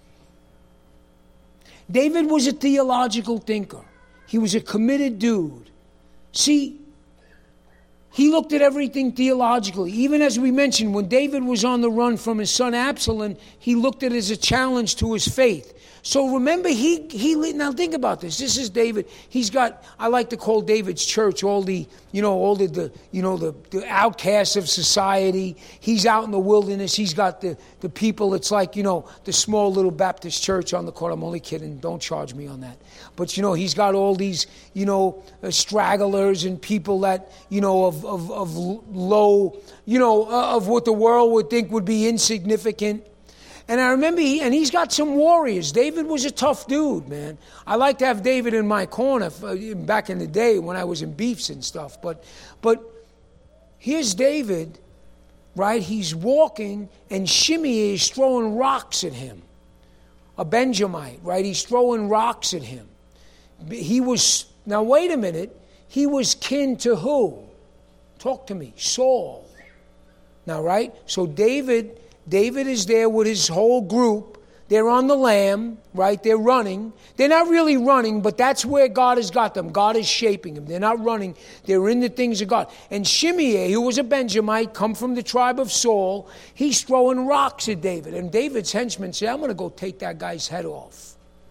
David was a theological thinker. He was a committed dude. See, he looked at everything theologically. Even as we mentioned, when David was on the run from his son Absalom, he looked at it as a challenge to his faith. So remember, he, he now think about this. This is David. He's got, I like to call David's church all the, you know, all the, the you know, the, the outcasts of society. He's out in the wilderness. He's got the, the people. It's like, you know, the small little Baptist church on the corner. I'm only kidding. Don't charge me on that. But, you know, he's got all these, you know, uh, stragglers and people that, you know, of, of, of low, you know, uh, of what the world would think would be insignificant. And I remember, he, and he's got some warriors. David was a tough dude, man. I like to have David in my corner for, back in the day when I was in beefs and stuff. But, but here's David, right? He's walking, and Shimei is throwing rocks at him. A Benjamite, right? He's throwing rocks at him. He was, now wait a minute, he was kin to who? Talk to me. Saul. Now, right? So David... David is there with his whole group. They're on the lamb, right? They're running. They're not really running, but that's where God has got them. God is shaping them. They're not running. They're in the things of God. And Shimei, who was a Benjamite, come from the tribe of Saul, he's throwing rocks at David. And David's henchmen say, I'm going to go take that guy's head off.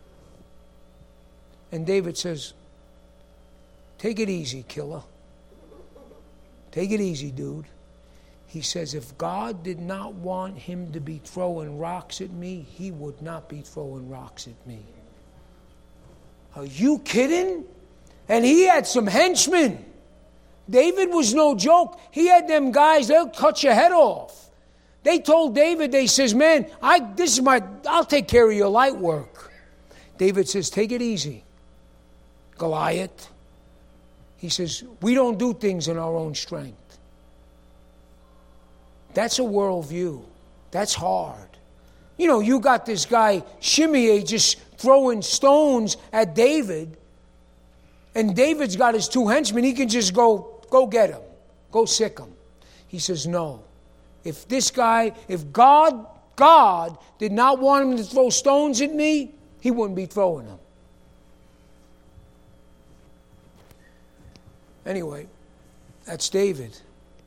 And David says, take it easy, killer. Take it easy, dude. He says, if God did not want him to be throwing rocks at me, he would not be throwing rocks at me. Are you kidding? And he had some henchmen. David was no joke. He had them guys, they'll cut your head off. They told David, they says, man, I this is my, I'll take care of your light work. David says, take it easy, Goliath. He says, we don't do things in our own strength. That's a worldview. That's hard. You know, you got this guy, Shimei, just throwing stones at David. And David's got his two henchmen. He can just go, go get him. Go sick him. He says, no. If this guy, if God, God did not want him to throw stones at me, he wouldn't be throwing them. Anyway, that's David.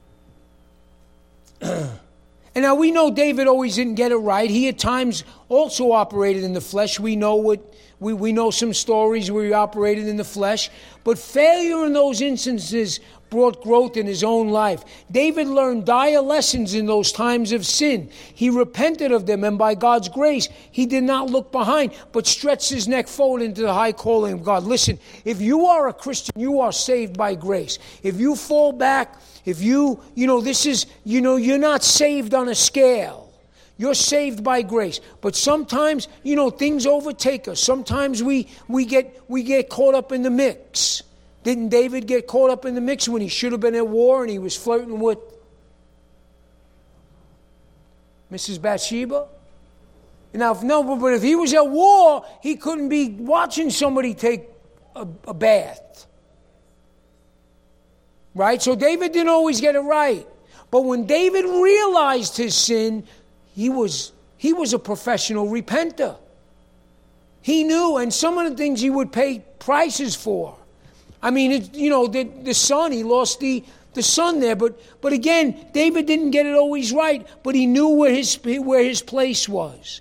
And now we know David always didn't get it right. He at times also operated in the flesh. We know what we, we know some stories where he operated in the flesh. But failure in those instances brought growth in his own life. David learned dire lessons in those times of sin. He repented of them, and by God's grace, he did not look behind, but stretched his neck forward into the high calling of God. Listen, if you are a Christian, you are saved by grace. If you fall back, if you, you know, this is, you know, you're not saved on a scale. You're saved by grace. But sometimes, you know, things overtake us. Sometimes we we get we get caught up in the mix. Didn't David get caught up in the mix when he should have been at war and he was flirting with Missus Bathsheba? Now, if, no, but if he was at war, he couldn't be watching somebody take a, a bath. Right? So David didn't always get it right. But when David realized his sin, he was he was a professional repenter. He knew, and some of the things he would pay prices for. I mean, it, you know, the, the son, he lost the, the son there. But but again, David didn't get it always right, but he knew where his where his place was.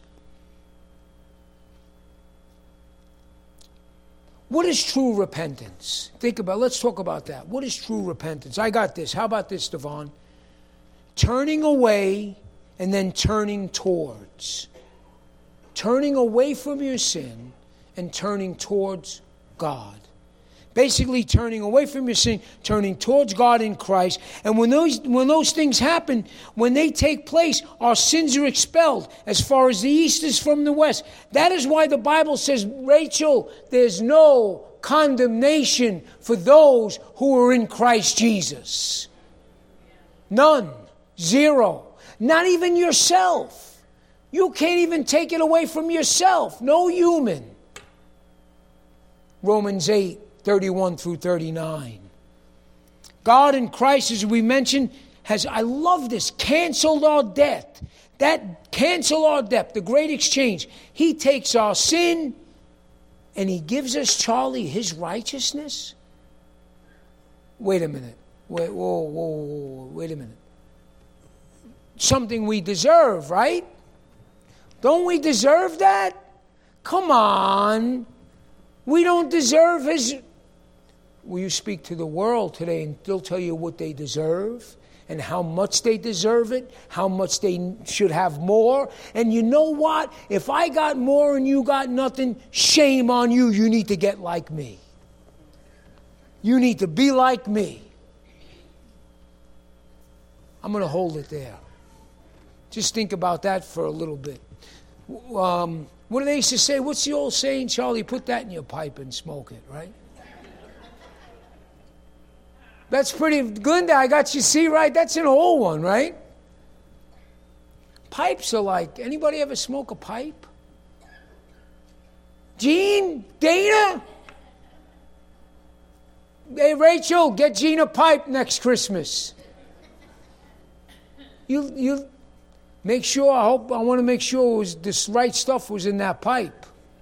What is true repentance? Think about, let's talk about that. What is true repentance? I got this. How about this, Devon? Turning away and then turning towards. Turning away from your sin and turning towards God. Basically turning away from your sin, turning towards God in Christ. And when those when those things happen, when they take place, our sins are expelled as far as the east is from the west. That is why the Bible says, Rachel, there's no condemnation for those who are in Christ Jesus. None. Zero. Not even yourself. You can't even take it away from yourself. No human. Romans eight. thirty-one through thirty-nine. God in Christ, as we mentioned, has, I love this, canceled our debt. That cancel our debt, the great exchange. He takes our sin and he gives us, Charlie, his righteousness. Wait a minute. Wait, whoa, whoa, whoa, wait a minute. Something we deserve, right? Don't we deserve that? Come on. We don't deserve his... Will you speak to the world today and they'll tell you what they deserve and how much they deserve it, how much they should have more. And you know what? If I got more and you got nothing, shame on you. You need to get like me. You need to be like me. I'm going to hold it there. Just think about that for a little bit. Um, what do they used to say? What's the old saying, Charlie? Put that in your pipe and smoke it, right? That's pretty, Glinda, I got you, see, right? That's an old one, right? Pipes are like, anybody ever smoke a pipe? Gene? Dana? Hey, Rachel, get Gene a pipe next Christmas. You, you make sure, I hope, I want to make sure it was, this right stuff was in that pipe.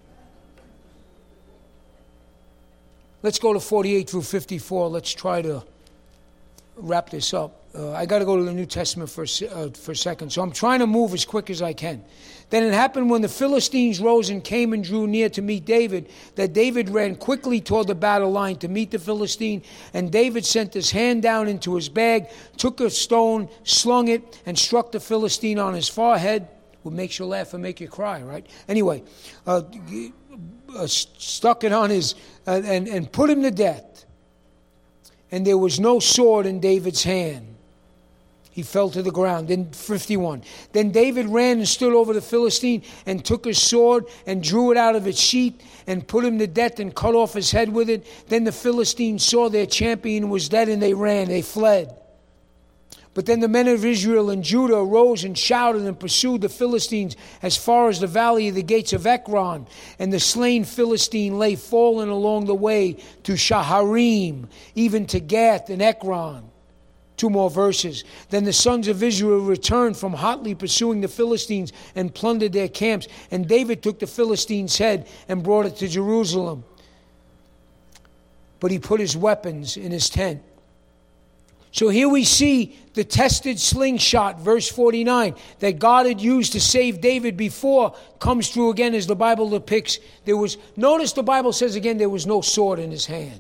Let's go to forty-eight through fifty-four. Let's try to wrap this up. Uh, I got to go to the New Testament for, uh, for a second. So I'm trying to move as quick as I can. Then it happened when the Philistines rose and came and drew near to meet David, that David ran quickly toward the battle line to meet the Philistine. And David sent his hand down into his bag, took a stone, slung it, and struck the Philistine on his forehead. What makes you laugh and make you cry, right? Anyway, uh, uh, stuck it on his, uh, and, and put him to death. And there was no sword in David's hand. He fell to the ground. Then fifty-one. Then David ran and stood over the Philistine and took his sword and drew it out of its sheath and put him to death and cut off his head with it. Then the Philistines saw their champion was dead and they ran. They fled. But then the men of Israel and Judah arose and shouted and pursued the Philistines as far as the valley of the gates of Ekron. And the slain Philistine lay fallen along the way to Shaharim, even to Gath and Ekron. Two more verses. Then the sons of Israel returned from hotly pursuing the Philistines and plundered their camps. And David took the Philistine's head and brought it to Jerusalem. but he put his weapons in his tent. So here we see the tested slingshot, verse forty-nine, that God had used to save David before, comes through again as the Bible depicts. There was, notice the Bible says again, there was no sword in his hand.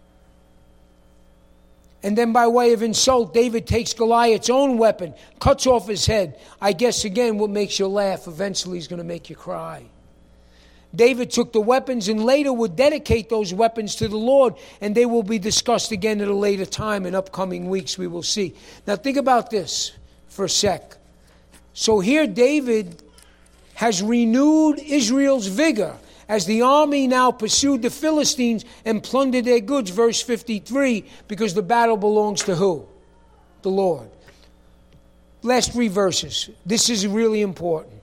And then by way of insult, David takes Goliath's own weapon, cuts off his head. I guess again, what makes you laugh eventually is going to make you cry. David took the weapons and later would dedicate those weapons to the Lord, and they will be discussed again at a later time. In upcoming weeks we will see. Now think about this for a sec. So here David has renewed Israel's vigor as the army now pursued the Philistines and plundered their goods, verse fifty-three, because the battle belongs to who? The Lord. Last three verses. This is really important.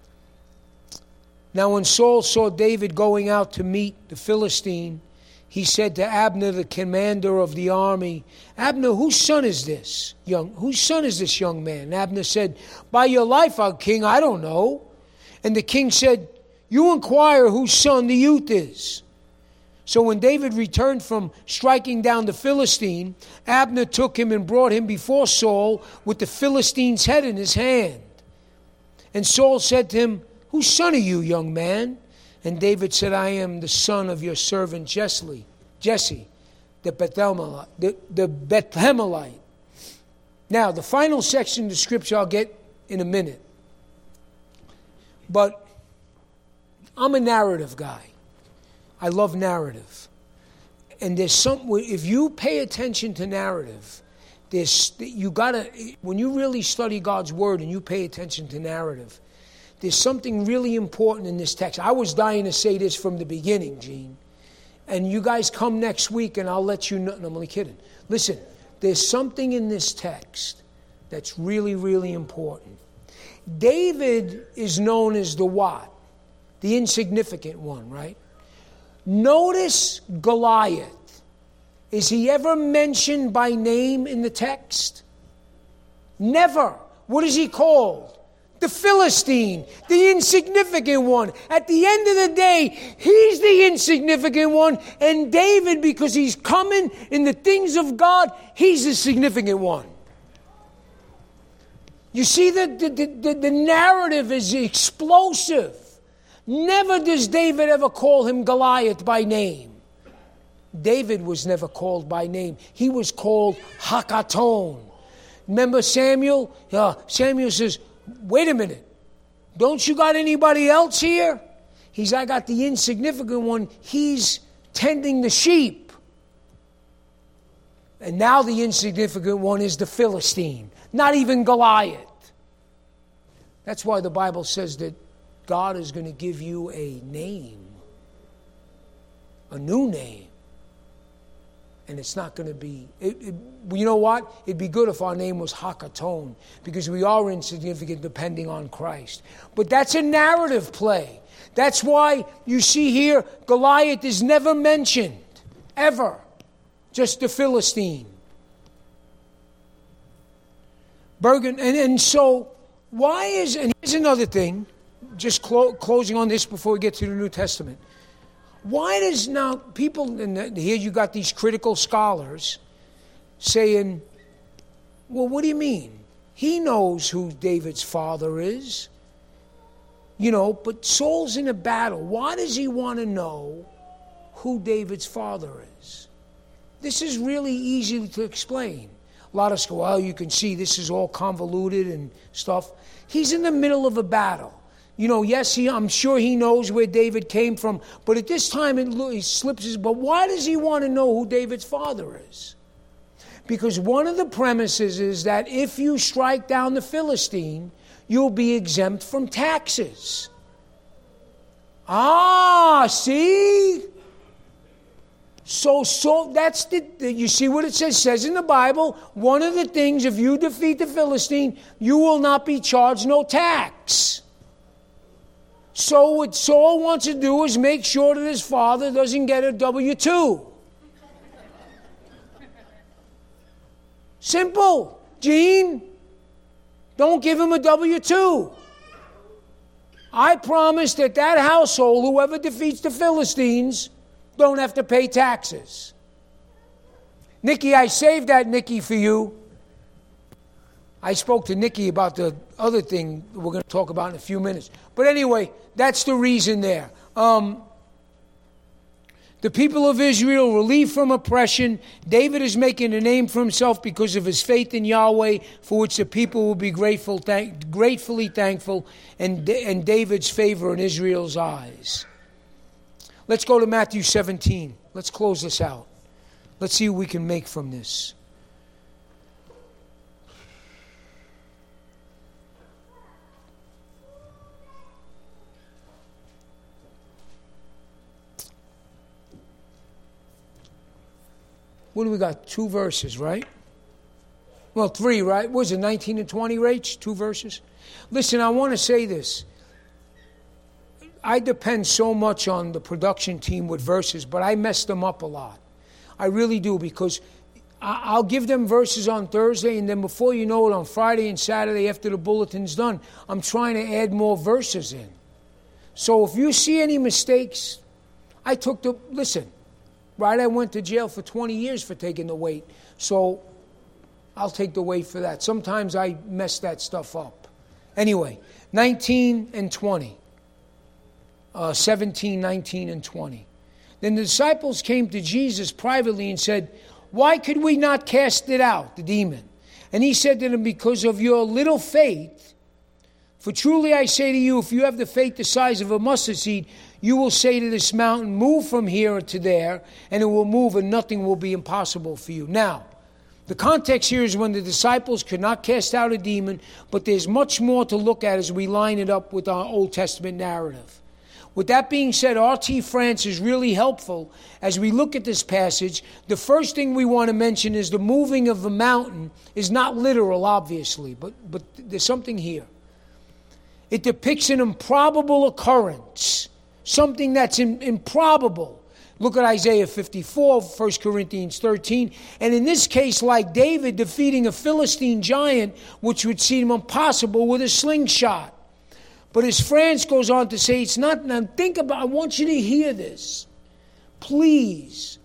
Now when Saul saw David going out to meet the Philistine, he said to Abner, the commander of the army, Abner, whose son is this young? Whose son is this young man? And Abner said, by your life, our king, I don't know. And the king said, you inquire whose son the youth is. So when David returned from striking down the Philistine, Abner took him and brought him before Saul with the Philistine's head in his hand. And Saul said to him, whose son are you, young man? And David said, I am the son of your servant Jesse, Jesse, the Bethlehemite. The, the Bethlehemite. Now, the final section of the scripture I'll get in a minute. But I'm a narrative guy. I love narrative. And there's some, if you pay attention to narrative, there's, you gotta, when you really study God's word and you pay attention to narrative, there's something really important in this text. I was dying to say this from the beginning, Gene. And you guys come next week and I'll let you know. No, I'm only kidding. Listen, there's something in this text that's really, really important. David is known as the what? The insignificant one, right? Notice Goliath. Is he ever mentioned by name in the text? Never. What is he called? The Philistine, the insignificant one. At the end of the day, he's the insignificant one. And David, because he's coming in the things of God, he's the significant one. You see, the, the, the, the narrative is explosive. Never does David ever call him Goliath by name. David was never called by name. He was called Hakaton. Remember Samuel? Uh, Samuel says, wait a minute, don't you got anybody else here? He's, I got the insignificant one. He's tending the sheep. And now the insignificant one is the Philistine, not even Goliath. That's why the Bible says that God is going to give you a name, a new name. And it's not going to be, it, it, you know what? It'd be good if our name was Hakaton, because we are insignificant depending on Christ. But that's a narrative play. That's why you see here, Goliath is never mentioned, ever. Just the Philistine. Bergen, and, and so, why is, and here's another thing, just clo- closing on this before we get to the New Testament. Why does now people, and here you got these critical scholars saying, well, what do you mean? He knows who David's father is. You know, but Saul's in a battle. Why does he want to know who David's father is? This is really easy to explain. A lot of us go, well, you can see this is all convoluted and stuff. He's in the middle of a battle. You know, yes, he, I'm sure he knows where David came from, but at this time it, he slips his, but why does he want to know who David's father is? Because one of the premises is that if you strike down the Philistine, you'll be exempt from taxes. Ah, see? So, so that's the, the, you see what it says, says in the Bible, one of the things, if you defeat the Philistine, you will not be charged no tax. So what Saul wants to do is make sure that his father doesn't get a W two. Simple. Gene, don't give him a W two. I promise that that household, whoever defeats the Philistines, don't have to pay taxes. Nikki, I saved that, Nikki, for you. I spoke to Nikki about the other thing we're going to talk about in a few minutes. But anyway, that's the reason there. Um, the people of Israel relieved from oppression. David is making a name for himself because of his faith in Yahweh, for which the people will be grateful, thank, gratefully thankful, and, and David's favor in Israel's eyes. Let's go to Matthew seventeen. Let's close this out. Let's see what we can make from this. What do we got? Two verses, right? Well, three, right? What was it, nineteen and twenty, Rach? Two verses? Listen, I want to say this. I depend so much on the production team with verses, but I mess them up a lot. I really do, because I'll give them verses on Thursday, and then before you know it, on Friday and Saturday after the bulletin's done, I'm trying to add more verses in. So if you see any mistakes, I took the, listen, right, I went to jail for twenty years for taking the weight, so I'll take the weight for that. Sometimes I mess that stuff up. Anyway, nineteen and twenty. Uh, seventeen, nineteen, and twenty. Then the disciples came to Jesus privately and said, "Why could we not cast it out, the demon?" And he said to them, "Because of your little faith. For truly I say to you, if you have the faith the size of a mustard seed, you will say to this mountain, 'Move from here to there,' and it will move, and nothing will be impossible for you." Now, the context here is when the disciples could not cast out a demon, but there's much more to look at as we line it up with our Old Testament narrative. With that being said, R T France is really helpful as we look at this passage. The first thing we want to mention is the moving of the mountain is not literal, obviously, but, but there's something here. It depicts an improbable occurrence, something that's in, improbable. Look at Isaiah fifty-four, First Corinthians thirteen. And in this case, like David defeating a Philistine giant, which would seem impossible with a slingshot. But as France goes on to say, it's not, now think about, I want you to hear this. Please.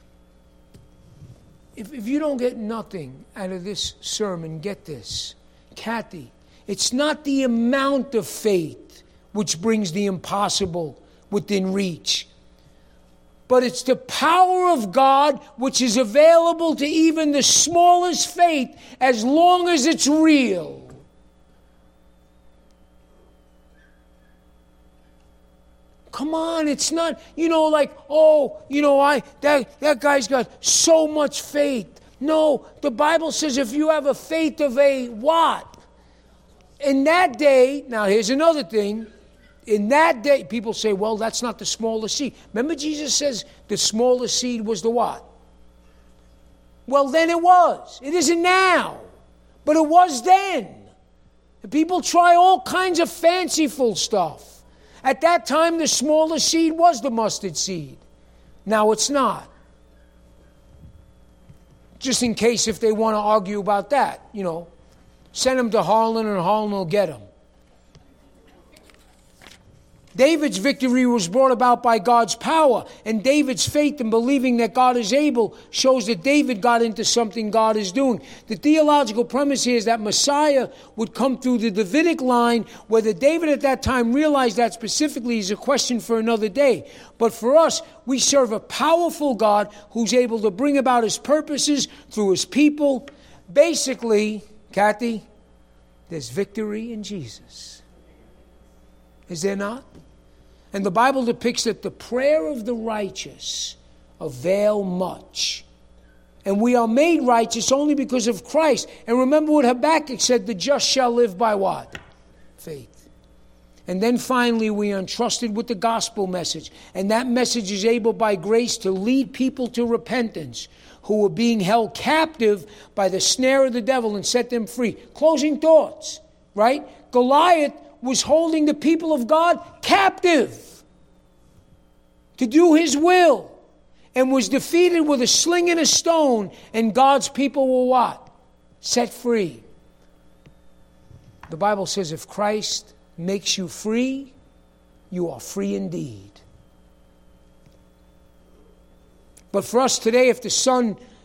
If, if you don't get nothing out of this sermon, get this. Kathy, it's not the amount of faith which brings the impossible within reach, but it's the power of God which is available to even the smallest faith as long as it's real. Come on, it's not, you know, like, oh, you know, I that, that guy's got so much faith. No, the Bible says if you have a faith of a what? In that day, now here's another thing. In that day, people say, well, that's not the smallest seed. Remember Jesus says the smallest seed was the what? Well, then it was. It isn't now. But it was then. And people try all kinds of fanciful stuff. At that time, the smallest seed was the mustard seed. Now it's not. Just in case if they want to argue about that, you know, send them to Harlan and Harlan will get them. David's victory was brought about by God's power, and David's faith in believing that God is able shows that David got into something God is doing. The theological premise here is that Messiah would come through the Davidic line. Whether David at that time realized that specifically is a question for another day. But for us, we serve a powerful God who's able to bring about his purposes through his people. Basically, Kathy, there's victory in Jesus. Is there not? And the Bible depicts that the prayer of the righteous avail much. And we are made righteous only because of Christ. And remember what Habakkuk said, the just shall live by what? Faith. And then finally we are entrusted with the gospel message. And that message is able by grace to lead people to repentance who were being held captive by the snare of the devil and set them free. Closing thoughts, right? Goliath was holding the people of God captive to do his will and was defeated with a sling and a stone, and God's people were what? Set free. The Bible says if Christ makes you free, you are free indeed. But for us today, if the Son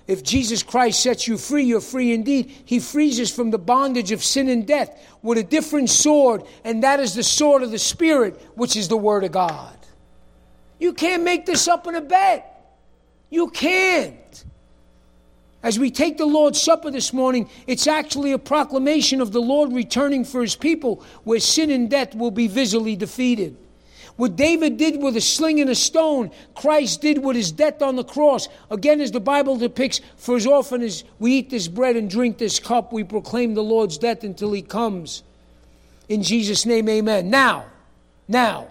If Jesus Christ sets you free, you're free indeed. He frees us from the bondage of sin and death with a different sword, and that is the sword of the Spirit, which is the Word of God. You can't make this up in a bet. You can't. As we take the Lord's Supper this morning, it's actually a proclamation of the Lord returning for His people, where sin and death will be visibly defeated. What David did with a sling and a stone, Christ did with His death on the cross. Again, as the Bible depicts, for as often as we eat this bread and drink this cup, we proclaim the Lord's death until He comes. In Jesus' name, amen. Now, now,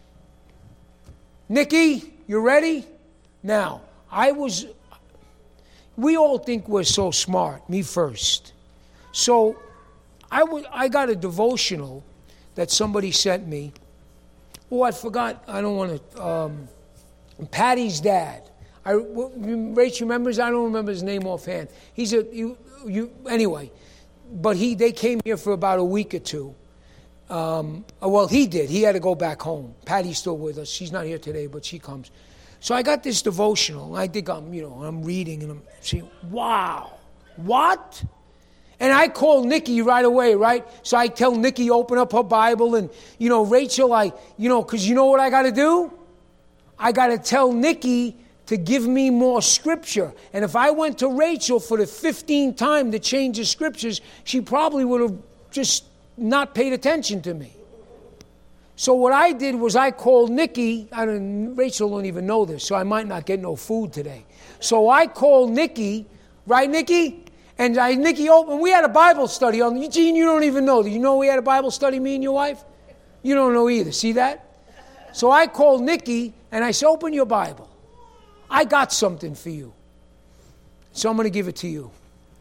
Nikki, you ready? Now, I was, we all think we're so smart, me first. So, I, w- I got a devotional that somebody sent me. Oh, I forgot. I don't want to. Um, Patty's dad. I, Rach remembers. I don't remember his name offhand. He's a you. You anyway, but he they came here for about a week or two. Um, well, he did. He had to go back home. Patty's still with us. She's not here today, but she comes. So I got this devotional. I think I'm you know I'm reading and I'm saying, wow, what? And I call Nikki right away, right? So I tell Nikki, open up her Bible. And, you know, Rachel, I, you know, because you know what I got to do? I got to tell Nikki to give me more scripture. And if I went to Rachel for the fifteenth time to change the scriptures, she probably would have just not paid attention to me. So what I did was I called Nikki. I don't, Rachel don't even know this, so I might not get no food today. So I called Nikki, right, Nikki? And I, Nikki opened, we had a Bible study on, Gene, you don't even know. Do you know we had a Bible study, me and your wife? You don't know either. See that? So I called Nikki and I said, open your Bible. I got something for you. So I'm going to give it to you.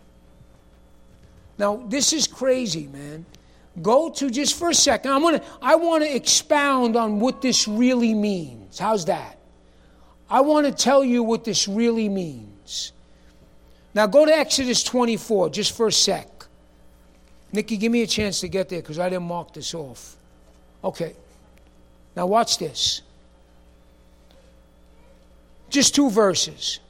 Now, this is crazy, man. Go to, just for a second, I'm going to, I want to expound on what this really means. How's that? I want to tell you what this really means. Now go to Exodus twenty-four, just for a sec. Nikki, give me a chance to get there because I didn't mark this off. Okay. Now watch this. Just two verses.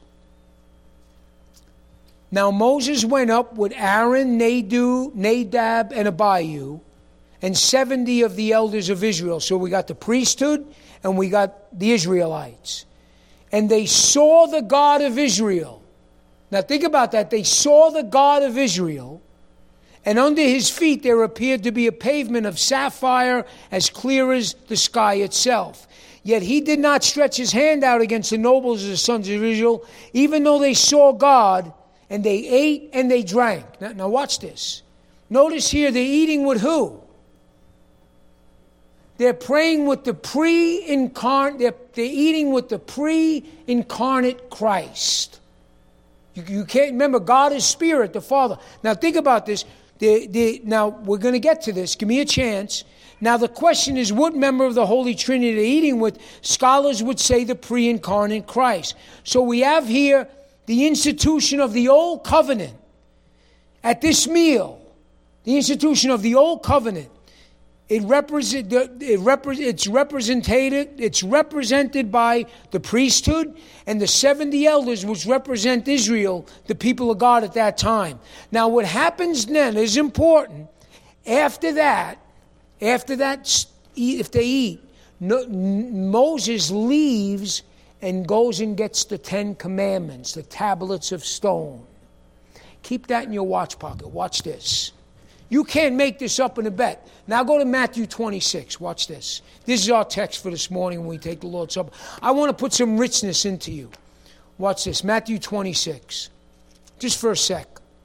Now Moses went up with Aaron, Nadu, Nadab, and Abihu, and seventy of the elders of Israel. So we got the priesthood and we got the Israelites. And they saw the God of Israel. Now think about that. They saw the God of Israel, and under His feet there appeared to be a pavement of sapphire as clear as the sky itself. Yet He did not stretch His hand out against the nobles of the sons of Israel, even though they saw God, and they ate and they drank. Now, now watch this. Notice here they're eating with who? They're praying with the pre-incarnate, they're, they're eating with the pre-incarnate Christ. You, you can't remember, God is Spirit, the Father. Now think about this. The, the, now we're going to get to this. Give me a chance. Now the question is, what member of the Holy Trinity they're eating with? Scholars would say the pre-incarnate Christ. So we have here the institution of the Old Covenant. At this meal, the institution of the Old Covenant, it represent, it repre, it's represented, it's represented by the priesthood and the seventy elders, which represent Israel, the people of God at that time. Now what happens then is important. After that, after that, if they eat, no, Moses leaves and goes and gets the Ten Commandments, the tablets of stone. Keep that in your watch pocket. Watch this. You can't make this up in a bet. Now go to Matthew twenty-six. Watch this. This is our text for this morning when we take the Lord's Supper. I want to put some richness into you. Watch this. Matthew twenty-six. Just for a sec.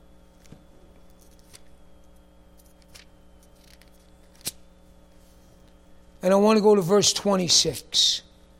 And I want to go to verse twenty-six.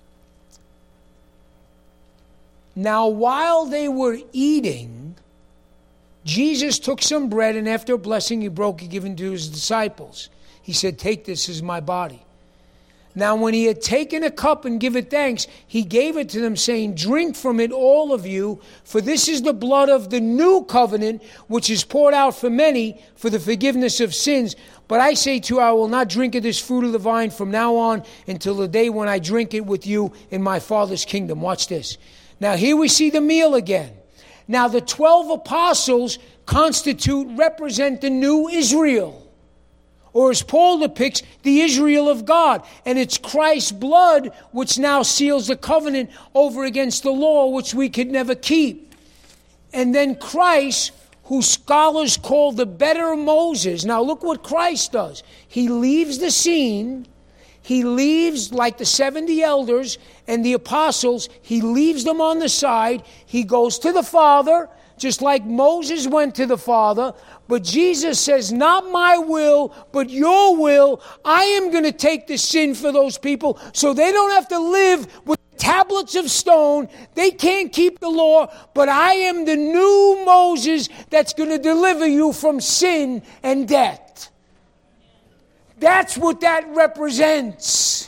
Now while they were eating, Jesus took some bread, and after a blessing, He broke it, given to His disciples. He said, take this as my body. Now when He had taken a cup and given thanks, He gave it to them, saying, drink from it, all of you, for this is the blood of the new covenant, which is poured out for many for the forgiveness of sins. But I say to you, I will not drink of this fruit of the vine from now on until the day when I drink it with you in my Father's kingdom. Watch this. Now here we see the meal again. Now, the twelve apostles constitute, represent the new Israel. Or as Paul depicts, the Israel of God. And it's Christ's blood which now seals the covenant over against the law, which we could never keep. And then Christ, who scholars call the better Moses. Now look what Christ does. He leaves the scene. He leaves, like the seventy elders and the apostles, he leaves them on the side. He goes to the Father, just like Moses went to the Father. But Jesus says, not my will, but your will. I am going to take the sin for those people so they don't have to live with tablets of stone. They can't keep the law, but I am the new Moses that's going to deliver you from sin and death. That's what that represents.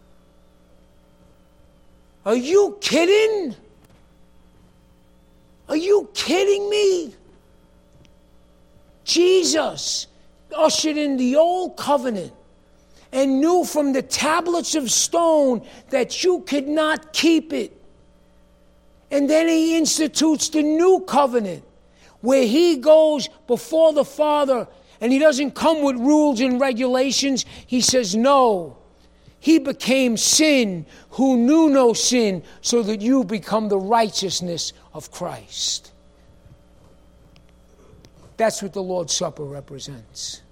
Are you kidding? Are you kidding me? Jesus ushered in the old covenant and knew from the tablets of stone that you could not keep it. And then he institutes the new covenant where he goes before the Father and he doesn't come with rules and regulations. He says, no, he became sin who knew no sin so that you become the righteousness of Christ. That's what the Lord's Supper represents.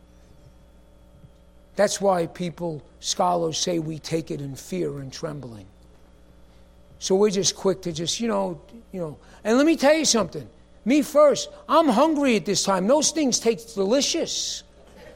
That's why people, scholars say we take it in fear and trembling. So we're just quick to just, you know, you know. And let me tell you something. Me first, I'm hungry at this time. Those things taste delicious.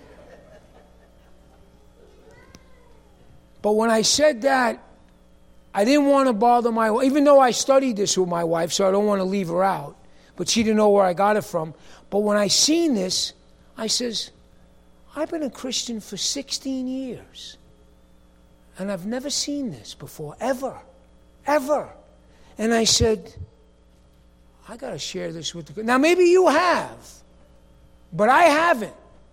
But when I said that, I didn't want to bother my wife, even though I studied this with my wife, so I don't want to leave her out. But she didn't know where I got it from. But when I seen this, I says, I've been a Christian for sixteen years. And I've never seen this before, ever, ever. And I said, I got to share this with the... Now, maybe you have, but I haven't.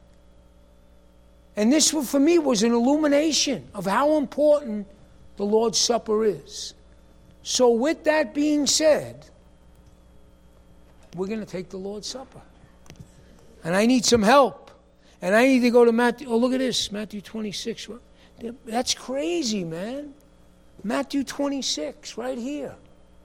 And this, for me, was an illumination of how important the Lord's Supper is. So with that being said, we're going to take the Lord's Supper. And I need some help. And I need to go to Matthew. Oh, look at this. Matthew twenty-six. That's crazy, man. Matthew twenty-six, right here.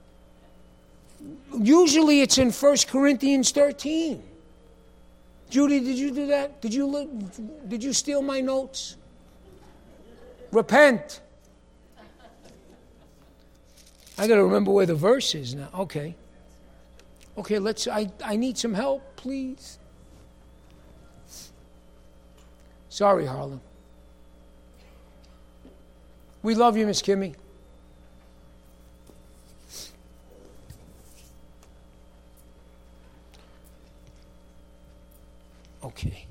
Usually it's in First Corinthians thirteen. Judy, did you do that? Did you did you steal my notes? Repent. I got to remember where the verse is now. Okay. Okay, let's, I, I need some help, please. Sorry, Harlan. We love you, Miss Kimmy. Okay.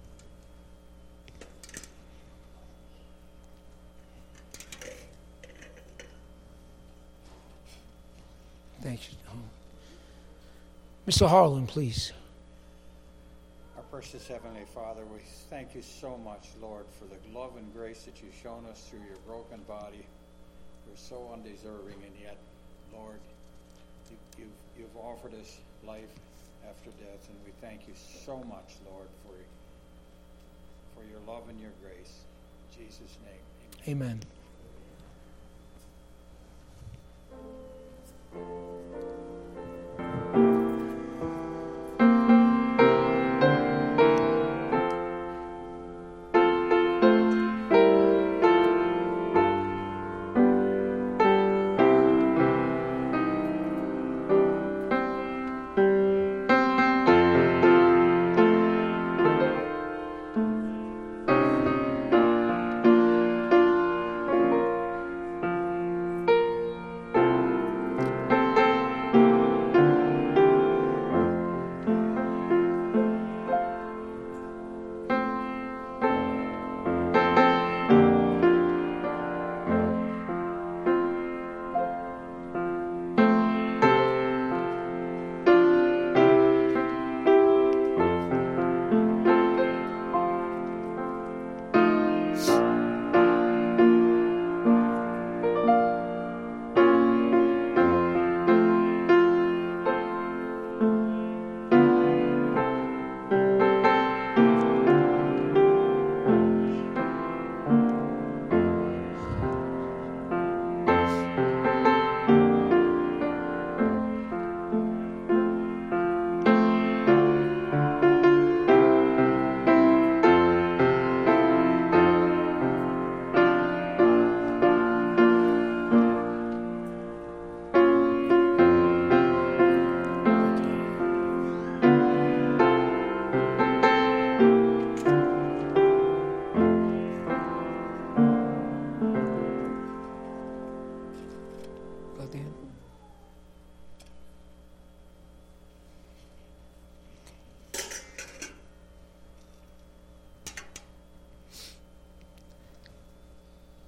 Thank you. Mister Harlan, please. Our precious Heavenly Father, we thank you so much, Lord, for the love and grace that you've shown us through your broken body. We're so undeserving, and yet, Lord, you, you've, you've offered us life after death, and we thank you so much, Lord, for, for your love and your grace. In Jesus' name, amen. Amen.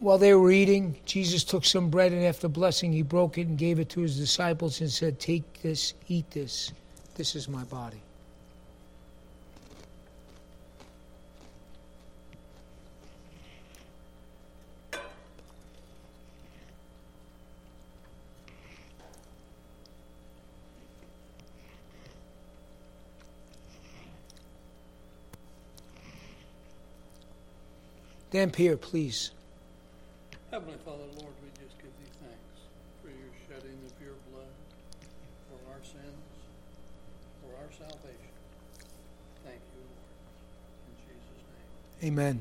while they were eating, Jesus took some bread, and after blessing, he broke it and gave it to his disciples and said, "Take this, eat this. This is my body." Dan Pierre, please. Heavenly Father, Lord, we just give thee thanks for your shedding of your blood for our sins, for our salvation. Thank you, Lord. In Jesus' name. Amen.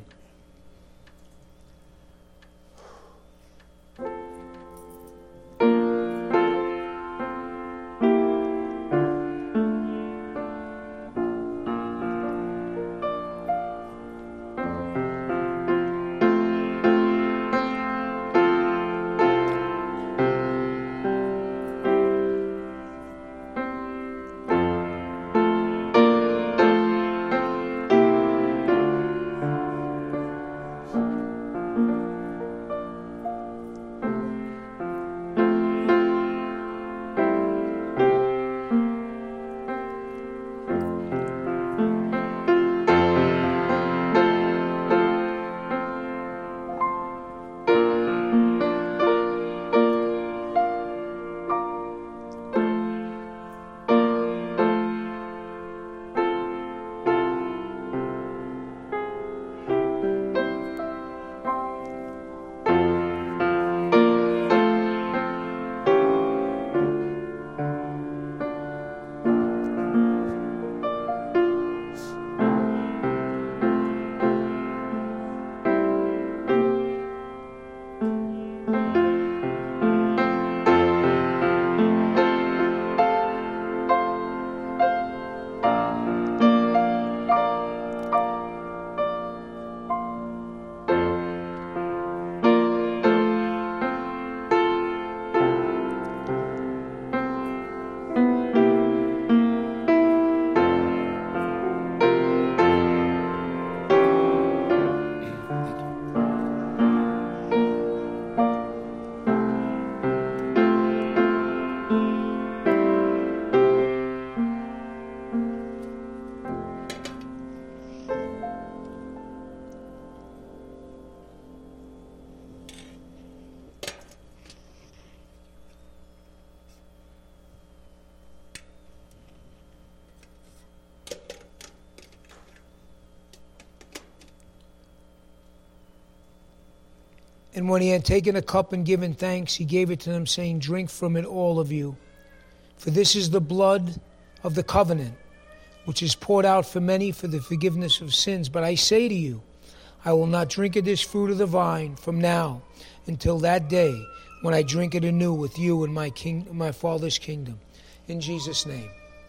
And when he had taken a cup and given thanks, he gave it to them, saying, "Drink from it, all of you. For this is the blood of the covenant, which is poured out for many for the forgiveness of sins. But I say to you, I will not drink of this fruit of the vine from now until that day when I drink it anew with you in my king, my Father's kingdom." In Jesus' name.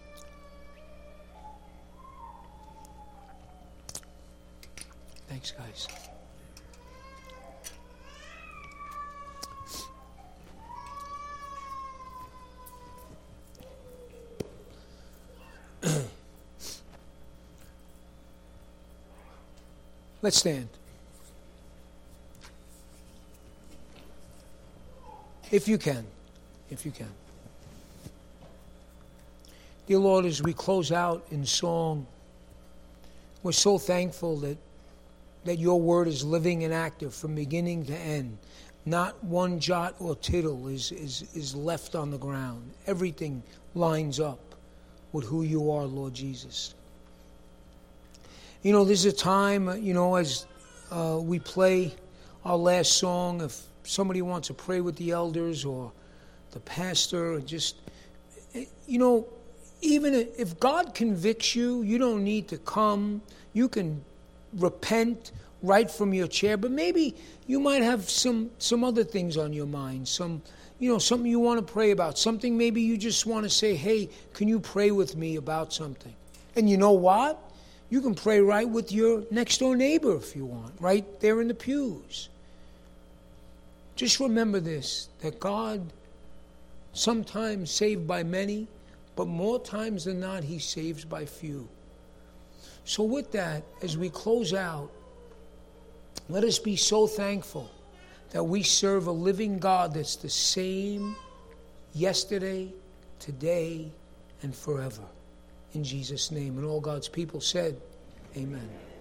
Thanks, guys. Let's stand. If you can. If you can. Dear Lord, as we close out in song, we're so thankful that, that your word is living and active from beginning to end. Not one jot or tittle is, is, is left on the ground. Everything lines up with who you are, Lord Jesus. You know, there's a time, you know, as uh, we play our last song, if somebody wants to pray with the elders or the pastor, or just, you know, even if God convicts you, you don't need to come. You can repent right from your chair, but maybe you might have some, some other things on your mind, some, you know, something you want to pray about, something maybe you just want to say, "Hey, can you pray with me about something?" And you know what? You can pray right with your next-door neighbor if you want, right there in the pews. Just remember this, that God sometimes saved by many, but more times than not, he saves by few. So with that, as we close out, let us be so thankful that we serve a living God that's the same yesterday, today, and forever. In Jesus' name. And all God's people said, amen.